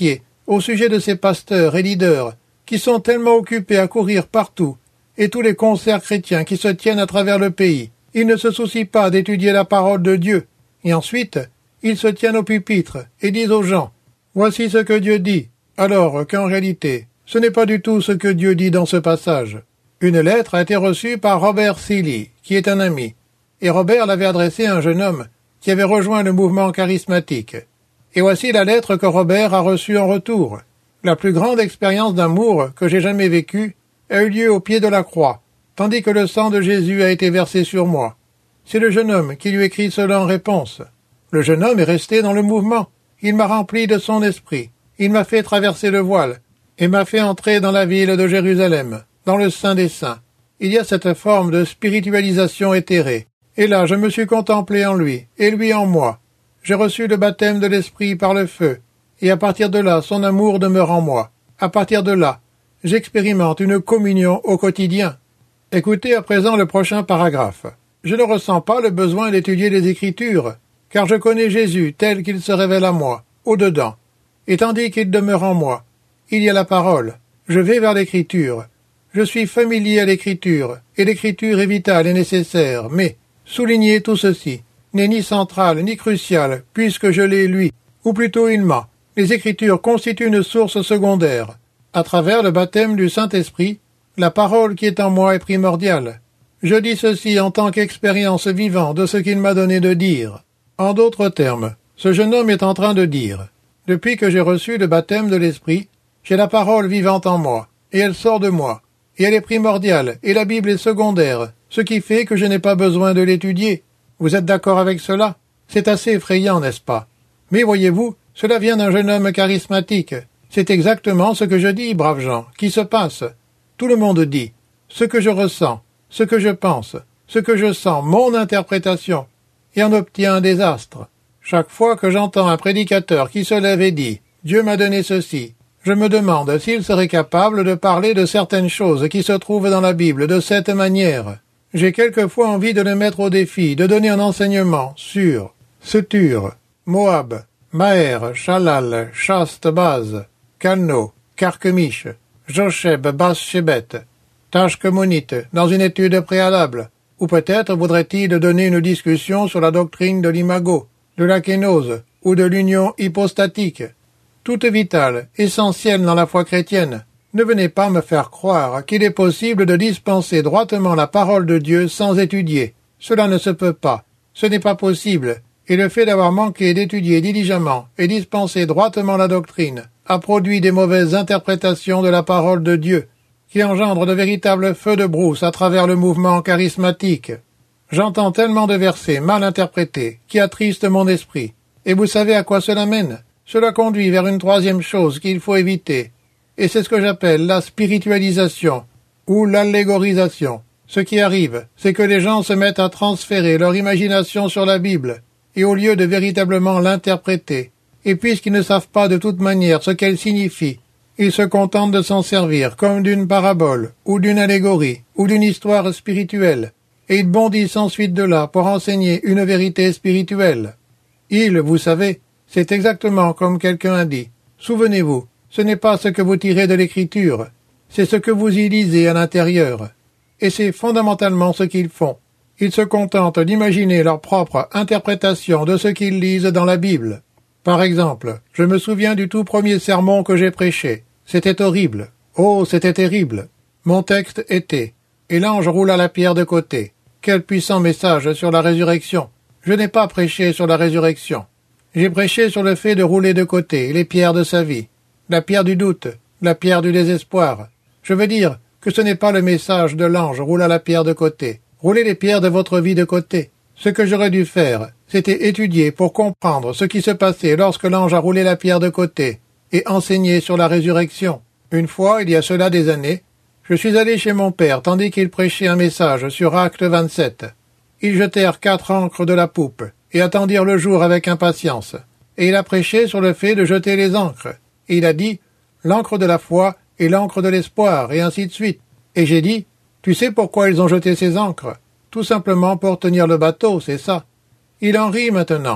au sujet de ces pasteurs et leaders qui sont tellement occupés à courir partout, et tous les concerts chrétiens qui se tiennent à travers le pays. Ils ne se soucient pas d'étudier la parole de Dieu. Et ensuite, ils se tiennent au pupitre et disent aux gens, « Voici ce que Dieu dit », alors qu'en réalité, ce n'est pas du tout ce que Dieu dit dans ce passage. Une lettre a été reçue par Robert Seeley, qui est un ami, et Robert l'avait adressée à un jeune homme qui avait rejoint le mouvement charismatique. Et voici la lettre que Robert a reçue en retour. La plus grande expérience d'amour que j'ai jamais vécue a eu lieu au pied de la croix, tandis que le sang de Jésus a été versé sur moi. C'est le jeune homme qui lui écrit cela en réponse. Le jeune homme est resté dans le mouvement. Il m'a rempli de son esprit. Il m'a fait traverser le voile et m'a fait entrer dans la ville de Jérusalem, dans le Saint des Saints. Il y a cette forme de spiritualisation éthérée. Et là, je me suis contemplé en lui, et lui en moi. J'ai reçu le baptême de l'esprit par le feu, et à partir de là, son amour demeure en moi. À partir de là, j'expérimente une communion au quotidien. Écoutez à présent le prochain paragraphe. Je ne ressens pas le besoin d'étudier les Écritures, car je connais Jésus tel qu'il se révèle à moi, au-dedans. Et tandis qu'il demeure en moi, il y a la parole. Je vais vers l'Écriture. Je suis familier à l'Écriture, et l'Écriture est vitale et nécessaire, mais, soulignez tout ceci, n'est ni central ni crucial, puisque je l'ai lui, ou plutôt il m'a. Les Écritures constituent une source secondaire. À travers le baptême du Saint-Esprit, la parole qui est en moi est primordiale. Je dis ceci en tant qu'expérience vivante de ce qu'il m'a donné de dire. En d'autres termes, ce jeune homme est en train de dire, depuis que j'ai reçu le baptême de l'Esprit, j'ai la parole vivante en moi, et elle sort de moi, et elle est primordiale, et la Bible est secondaire, ce qui fait que je n'ai pas besoin de l'étudier. Vous êtes d'accord avec cela? C'est assez effrayant, n'est-ce pas? Mais voyez-vous, cela vient d'un jeune homme charismatique. C'est exactement ce que je dis, braves gens, qui se passe. Tout le monde dit, ce que je ressens, ce que je pense, ce que je sens, mon interprétation, et en obtient un désastre. Chaque fois que j'entends un prédicateur qui se lève et dit « Dieu m'a donné ceci », je me demande s'il serait capable de parler de certaines choses qui se trouvent dans la Bible de cette manière. J'ai quelquefois envie de le mettre au défi, de donner un enseignement sur Setur, Moab, Maher, Shalal, Chaste, Baz, Calno, Carchemish, Josheb, Bas-Shebet, Tashkemonite, dans une étude préalable. Ou peut-être voudrait-il donner une discussion sur la doctrine de l'imago, de la kénose ou de l'union hypostatique. Toute vitale, essentielle dans la foi chrétienne. Ne venez pas me faire croire qu'il est possible de dispenser droitement la parole de Dieu sans étudier. Cela ne se peut pas. Ce n'est pas possible. Et le fait d'avoir manqué d'étudier diligemment et dispenser droitement la doctrine a produit des mauvaises interprétations de la parole de Dieu, qui engendrent de véritables feux de brousse à travers le mouvement charismatique. J'entends tellement de versets mal interprétés qui attristent mon esprit. Et vous savez à quoi cela mène? Cela conduit vers une troisième chose qu'il faut éviter. Et c'est ce que j'appelle la spiritualisation ou l'allégorisation. Ce qui arrive, c'est que les gens se mettent à transférer leur imagination sur la Bible, et au lieu de véritablement l'interpréter, et puisqu'ils ne savent pas de toute manière ce qu'elle signifie, ils se contentent de s'en servir comme d'une parabole, ou d'une allégorie, ou d'une histoire spirituelle, et ils bondissent ensuite de là pour enseigner une vérité spirituelle. Vous savez, c'est exactement comme quelqu'un a dit. Souvenez-vous, ce n'est pas ce que vous tirez de l'Écriture, c'est ce que vous y lisez à l'intérieur. Et c'est fondamentalement ce qu'ils font. Ils se contentent d'imaginer leur propre interprétation de ce qu'ils lisent dans la Bible. Par exemple, je me souviens du tout premier sermon que j'ai prêché. C'était horrible. Oh, c'était terrible. Mon texte était « Et l'ange roula la pierre de côté ». Quel puissant message sur la résurrection. Je n'ai pas prêché sur la résurrection. J'ai prêché sur le fait de rouler de côté les pierres de sa vie. La pierre du doute, la pierre du désespoir. Je veux dire que ce n'est pas le message de l'ange roula la pierre de côté. Roulez les pierres de votre vie de côté. Ce que j'aurais dû faire, c'était étudier pour comprendre ce qui se passait lorsque l'ange a roulé la pierre de côté et enseigner sur la résurrection. Une fois, il y a cela des années, je suis allé chez mon père tandis qu'il prêchait un message sur Acte 27. Ils jetèrent 4 ancres de la poupe et attendirent le jour avec impatience. Et il a prêché sur le fait de jeter les ancres. Et il a dit « L'ancre de la foi et l'ancre de l'espoir, et ainsi de suite. » Et j'ai dit « Tu sais pourquoi ils ont jeté ces ancres? Tout simplement pour tenir le bateau, c'est ça. » Il en rit maintenant.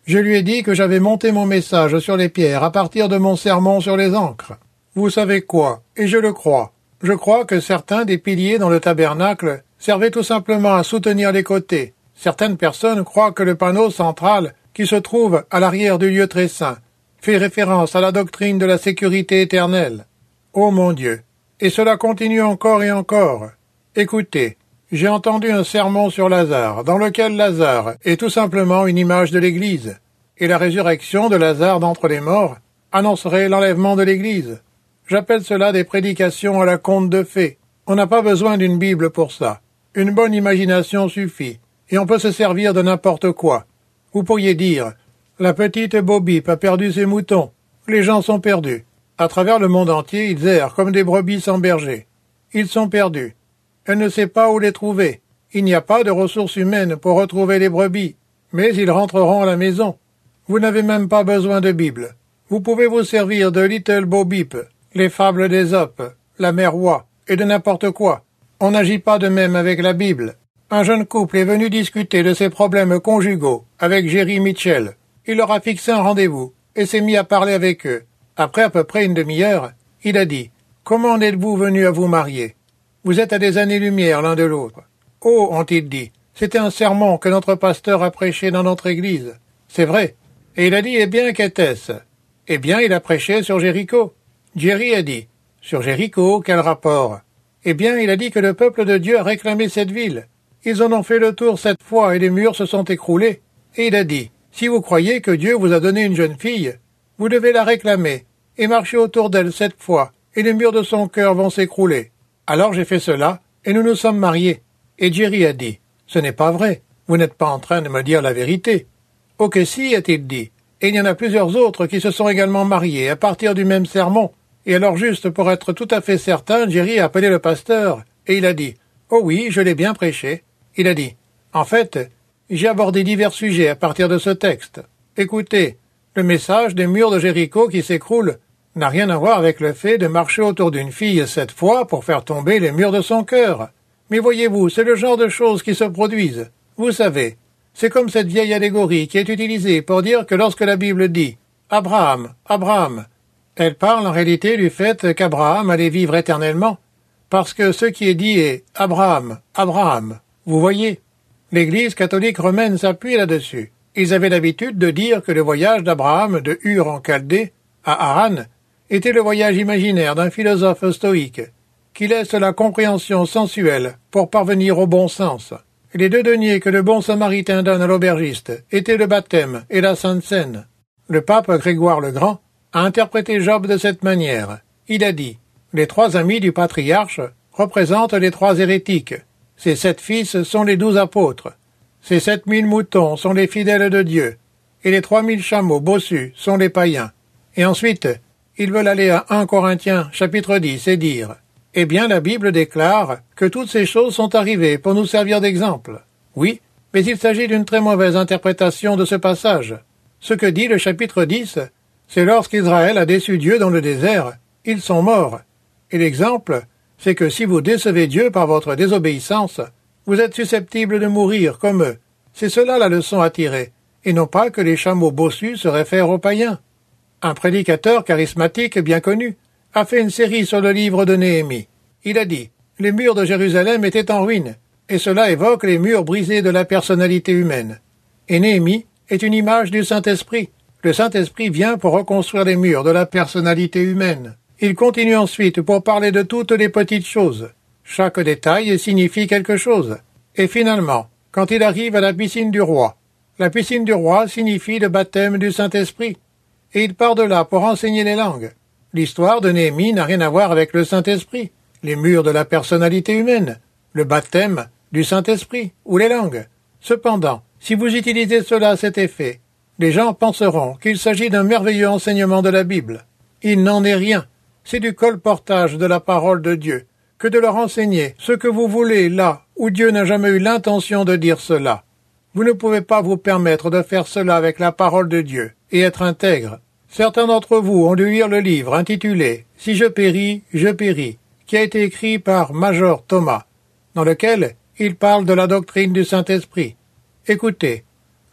Je lui ai dit que j'avais monté mon message sur les pierres à partir de mon sermon sur les ancres. Vous savez quoi, et je le crois. Je crois que certains des piliers dans le tabernacle servaient tout simplement à soutenir les côtés. Certaines personnes croient que le panneau central, qui se trouve à l'arrière du lieu très saint, fait référence à la doctrine de la sécurité éternelle. Oh mon Dieu! Et cela continue encore et encore. Écoutez, j'ai entendu un sermon sur Lazare, dans lequel Lazare est tout simplement une image de l'Église, et la résurrection de Lazare d'entre les morts annoncerait l'enlèvement de l'Église. J'appelle cela des prédications à la conte de fées. On n'a pas besoin d'une Bible pour ça. Une bonne imagination suffit, et on peut se servir de n'importe quoi. Vous pourriez dire, la petite Bo Peep a perdu ses moutons. Les gens sont perdus. À travers le monde entier, ils errent comme des brebis sans berger. Ils sont perdus. Elle ne sait pas où les trouver. Il n'y a pas de ressources humaines pour retrouver les brebis, mais ils rentreront à la maison. Vous n'avez même pas besoin de Bible. Vous pouvez vous servir de Little Bo Peep, les fables d'Ésope, la mère roi, et de n'importe quoi. On n'agit pas de même avec la Bible. Un jeune couple est venu discuter de ses problèmes conjugaux avec Jerry Mitchell. Il leur a fixé un rendez-vous et s'est mis à parler avec eux. Après à peu près une demi-heure, il a dit « Comment en êtes-vous venus à vous marier ? Vous êtes à des années-lumière l'un de l'autre. » « Oh, ont-ils dit, c'était un sermon que notre pasteur a prêché dans notre église. C'est vrai. Et il a dit « Eh bien, qu'était-ce » ? Eh bien, il a prêché sur Jéricho. Jerry a dit « Sur Jéricho, quel rapport ?» Eh bien, il a dit que le peuple de Dieu a réclamé cette ville. Ils en ont fait le tour 7 fois et les murs se sont écroulés. Et il a dit « Si vous croyez que Dieu vous a donné une jeune fille, vous devez la réclamer et marcher autour d'elle 7 fois, et les murs de son cœur vont s'écrouler. » Alors j'ai fait cela, et nous nous sommes mariés. Et Jerry a dit « Ce n'est pas vrai, vous n'êtes pas en train de me dire la vérité. » « Oh que si, a-t-il dit. Et il y en a plusieurs autres qui se sont également mariés à partir du même sermon. Et alors juste pour être tout à fait certain, Jerry a appelé le pasteur, et il a dit « Oh oui, je l'ai bien prêché. » Il a dit « En fait, j'ai abordé divers sujets à partir de ce texte. Écoutez, le message des murs de Jéricho qui s'écroulent n'a rien à voir avec le fait de marcher autour d'une fille 7 fois pour faire tomber les murs de son cœur. Mais voyez-vous, c'est le genre de choses qui se produisent. Vous savez, c'est comme cette vieille allégorie qui est utilisée pour dire que lorsque la Bible dit « Abraham, Abraham », elle parle en réalité du fait qu'Abraham allait vivre éternellement, parce que ce qui est dit est « Abraham, Abraham ». Vous voyez, l'Église catholique romaine s'appuie là-dessus. Ils avaient l'habitude de dire que le voyage d'Abraham de Ur en Chaldée à Haran était le voyage imaginaire d'un philosophe stoïque, qui laisse la compréhension sensuelle pour parvenir au bon sens. Les 2 deniers que le bon samaritain donne à l'aubergiste étaient le baptême et la Sainte Seine. Le pape Grégoire le Grand a interprété Job de cette manière. Il a dit « Les 3 amis du patriarche représentent les 3 hérétiques. Ses 7 fils sont les 12 apôtres. Ces 7000 moutons sont les fidèles de Dieu. Et les 3000 chameaux bossus sont les païens. » Et ensuite, ils veulent aller à 1 Corinthiens, chapitre 10, et dire « Eh bien, la Bible déclare que toutes ces choses sont arrivées pour nous servir d'exemple. » Oui, mais il s'agit d'une très mauvaise interprétation de ce passage. Ce que dit le chapitre 10, c'est lorsqu'Israël a déçu Dieu dans le désert, ils sont morts. Et l'exemple, c'est que si vous décevez Dieu par votre désobéissance, vous êtes susceptible de mourir comme eux. C'est cela la leçon à tirer, et non pas que les chameaux bossus se réfèrent aux païens. Un prédicateur charismatique bien connu a fait une série sur le livre de Néhémie. Il a dit « Les murs de Jérusalem étaient en ruine », et cela évoque les murs brisés de la personnalité humaine. Et Néhémie est une image du Saint-Esprit. Le Saint-Esprit vient pour reconstruire les murs de la personnalité humaine. Il continue ensuite pour parler de toutes les petites choses. Chaque détail signifie quelque chose. Et finalement, quand il arrive à la piscine du roi, la piscine du roi signifie le baptême du Saint-Esprit. Et il part de là pour enseigner les langues. L'histoire de Néhémie n'a rien à voir avec le Saint-Esprit, les murs de la personnalité humaine, le baptême du Saint-Esprit ou les langues. Cependant, si vous utilisez cela à cet effet, les gens penseront qu'il s'agit d'un merveilleux enseignement de la Bible. Il n'en est rien. C'est du colportage de la parole de Dieu que de leur enseigner ce que vous voulez là où Dieu n'a jamais eu l'intention de dire cela. Vous ne pouvez pas vous permettre de faire cela avec la parole de Dieu et être intègre. Certains d'entre vous ont dû lire le livre intitulé « Si je péris, je péris », qui a été écrit par Major Thomas, dans lequel il parle de la doctrine du Saint-Esprit. Écoutez,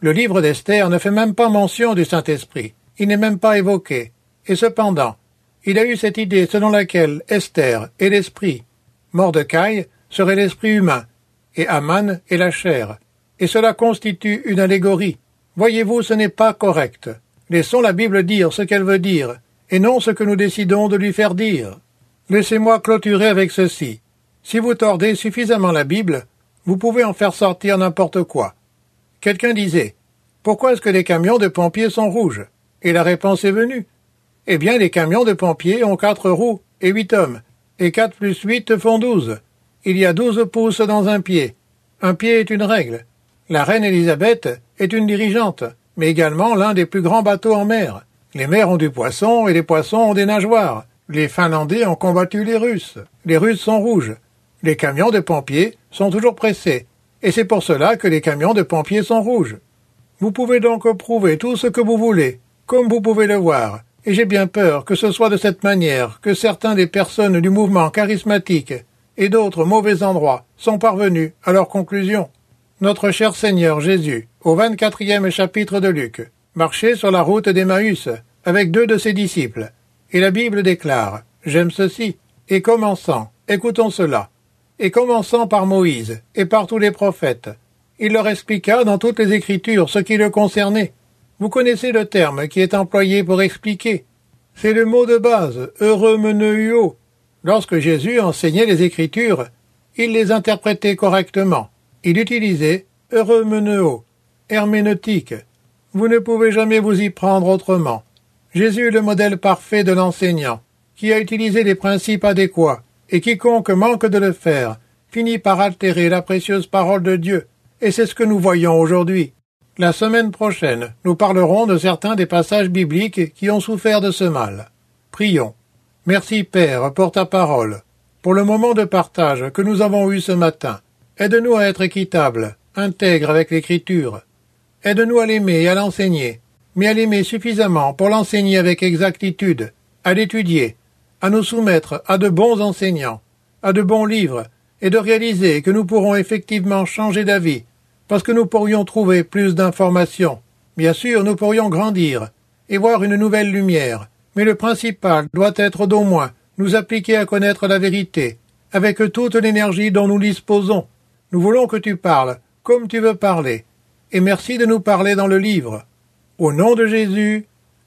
Le livre d'Esther ne fait même pas mention du Saint-Esprit. Il n'est même pas évoqué. Et cependant, il a eu cette idée selon laquelle Esther est l'esprit, Mordecai serait l'esprit humain, et Aman est la chair. Et cela constitue une allégorie. Voyez-vous, ce n'est pas correct. Laissons la Bible dire ce qu'elle veut dire, et non ce que nous décidons de lui faire dire. Laissez-moi clôturer avec ceci. Si vous tordez suffisamment la Bible, vous pouvez en faire sortir n'importe quoi. Quelqu'un disait, « Pourquoi est-ce que les camions de pompiers sont rouges ?» Et la réponse est venue. Eh bien, les camions de pompiers ont 4 roues et 8 hommes, et 4 plus 8 font 12. Il y a 12 pouces dans un pied. Un pied est une règle. La reine Élisabeth est une dirigeante, mais également l'un des plus grands bateaux en mer. Les mers ont du poisson et les poissons ont des nageoires. Les Finlandais ont combattu les Russes. Les Russes sont rouges. Les camions de pompiers sont toujours pressés, et c'est pour cela que les camions de pompiers sont rouges. Vous pouvez donc prouver tout ce que vous voulez, comme vous pouvez le voir, et j'ai bien peur que ce soit de cette manière que certains des personnes du mouvement charismatique et d'autres mauvais endroits sont parvenus à leur conclusion. Notre cher Seigneur Jésus, au 24e chapitre de Luc, marchait sur la route d'Emmaüs avec 2 de ses disciples, et la Bible déclare, j'aime ceci, et commençant, écoutons cela, et commençant par Moïse et par tous les prophètes, il leur expliqua dans toutes les Écritures ce qui le concernait. Vous connaissez le terme qui est employé pour expliquer. C'est le mot de base, euremeneuo. Lorsque Jésus enseignait les Écritures, il les interprétait correctement. Il utilisait euremeneuo, herméneutique. Vous ne pouvez jamais vous y prendre autrement. Jésus est le modèle parfait de l'enseignant, qui a utilisé les principes adéquats, et quiconque manque de le faire finit par altérer la précieuse parole de Dieu. Et c'est ce que nous voyons aujourd'hui. La semaine prochaine, nous parlerons de certains des passages bibliques qui ont souffert de ce mal. Prions. Merci Père pour ta parole, pour le moment de partage que nous avons eu ce matin. Aide-nous à être équitables, intègres avec l'Écriture. Aide-nous à l'aimer et à l'enseigner, mais à l'aimer suffisamment pour l'enseigner avec exactitude, à l'étudier, à nous soumettre à de bons enseignants, à de bons livres, et de réaliser que nous pourrons effectivement changer d'avis, parce que nous pourrions trouver plus d'informations. Bien sûr, nous pourrions grandir et voir une nouvelle lumière, mais le principal doit être d'au moins nous appliquer à connaître la vérité, avec toute l'énergie dont nous disposons. Nous voulons que tu parles comme tu veux parler, et merci de nous parler dans le livre. Au nom de Jésus,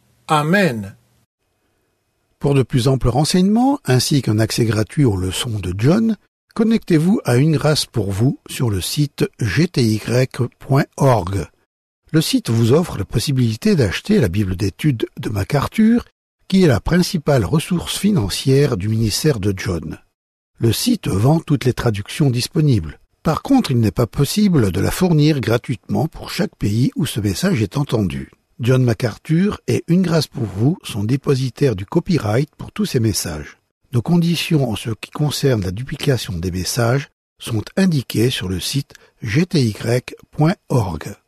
Amen. Pour de plus amples renseignements, ainsi qu'un accès gratuit aux leçons de John, connectez-vous à Une Grâce pour vous sur le site gty.org. Le site vous offre la possibilité d'acheter la Bible d'études de MacArthur, qui est la principale ressource financière du ministère de John. Le site vend toutes les traductions disponibles. Par contre, il n'est pas possible de la fournir gratuitement pour chaque pays où ce message est entendu. John MacArthur et Une Grâce pour vous sont dépositaires du copyright pour tous ces messages. Nos conditions en ce qui concerne la duplication des messages sont indiquées sur le site gty.org.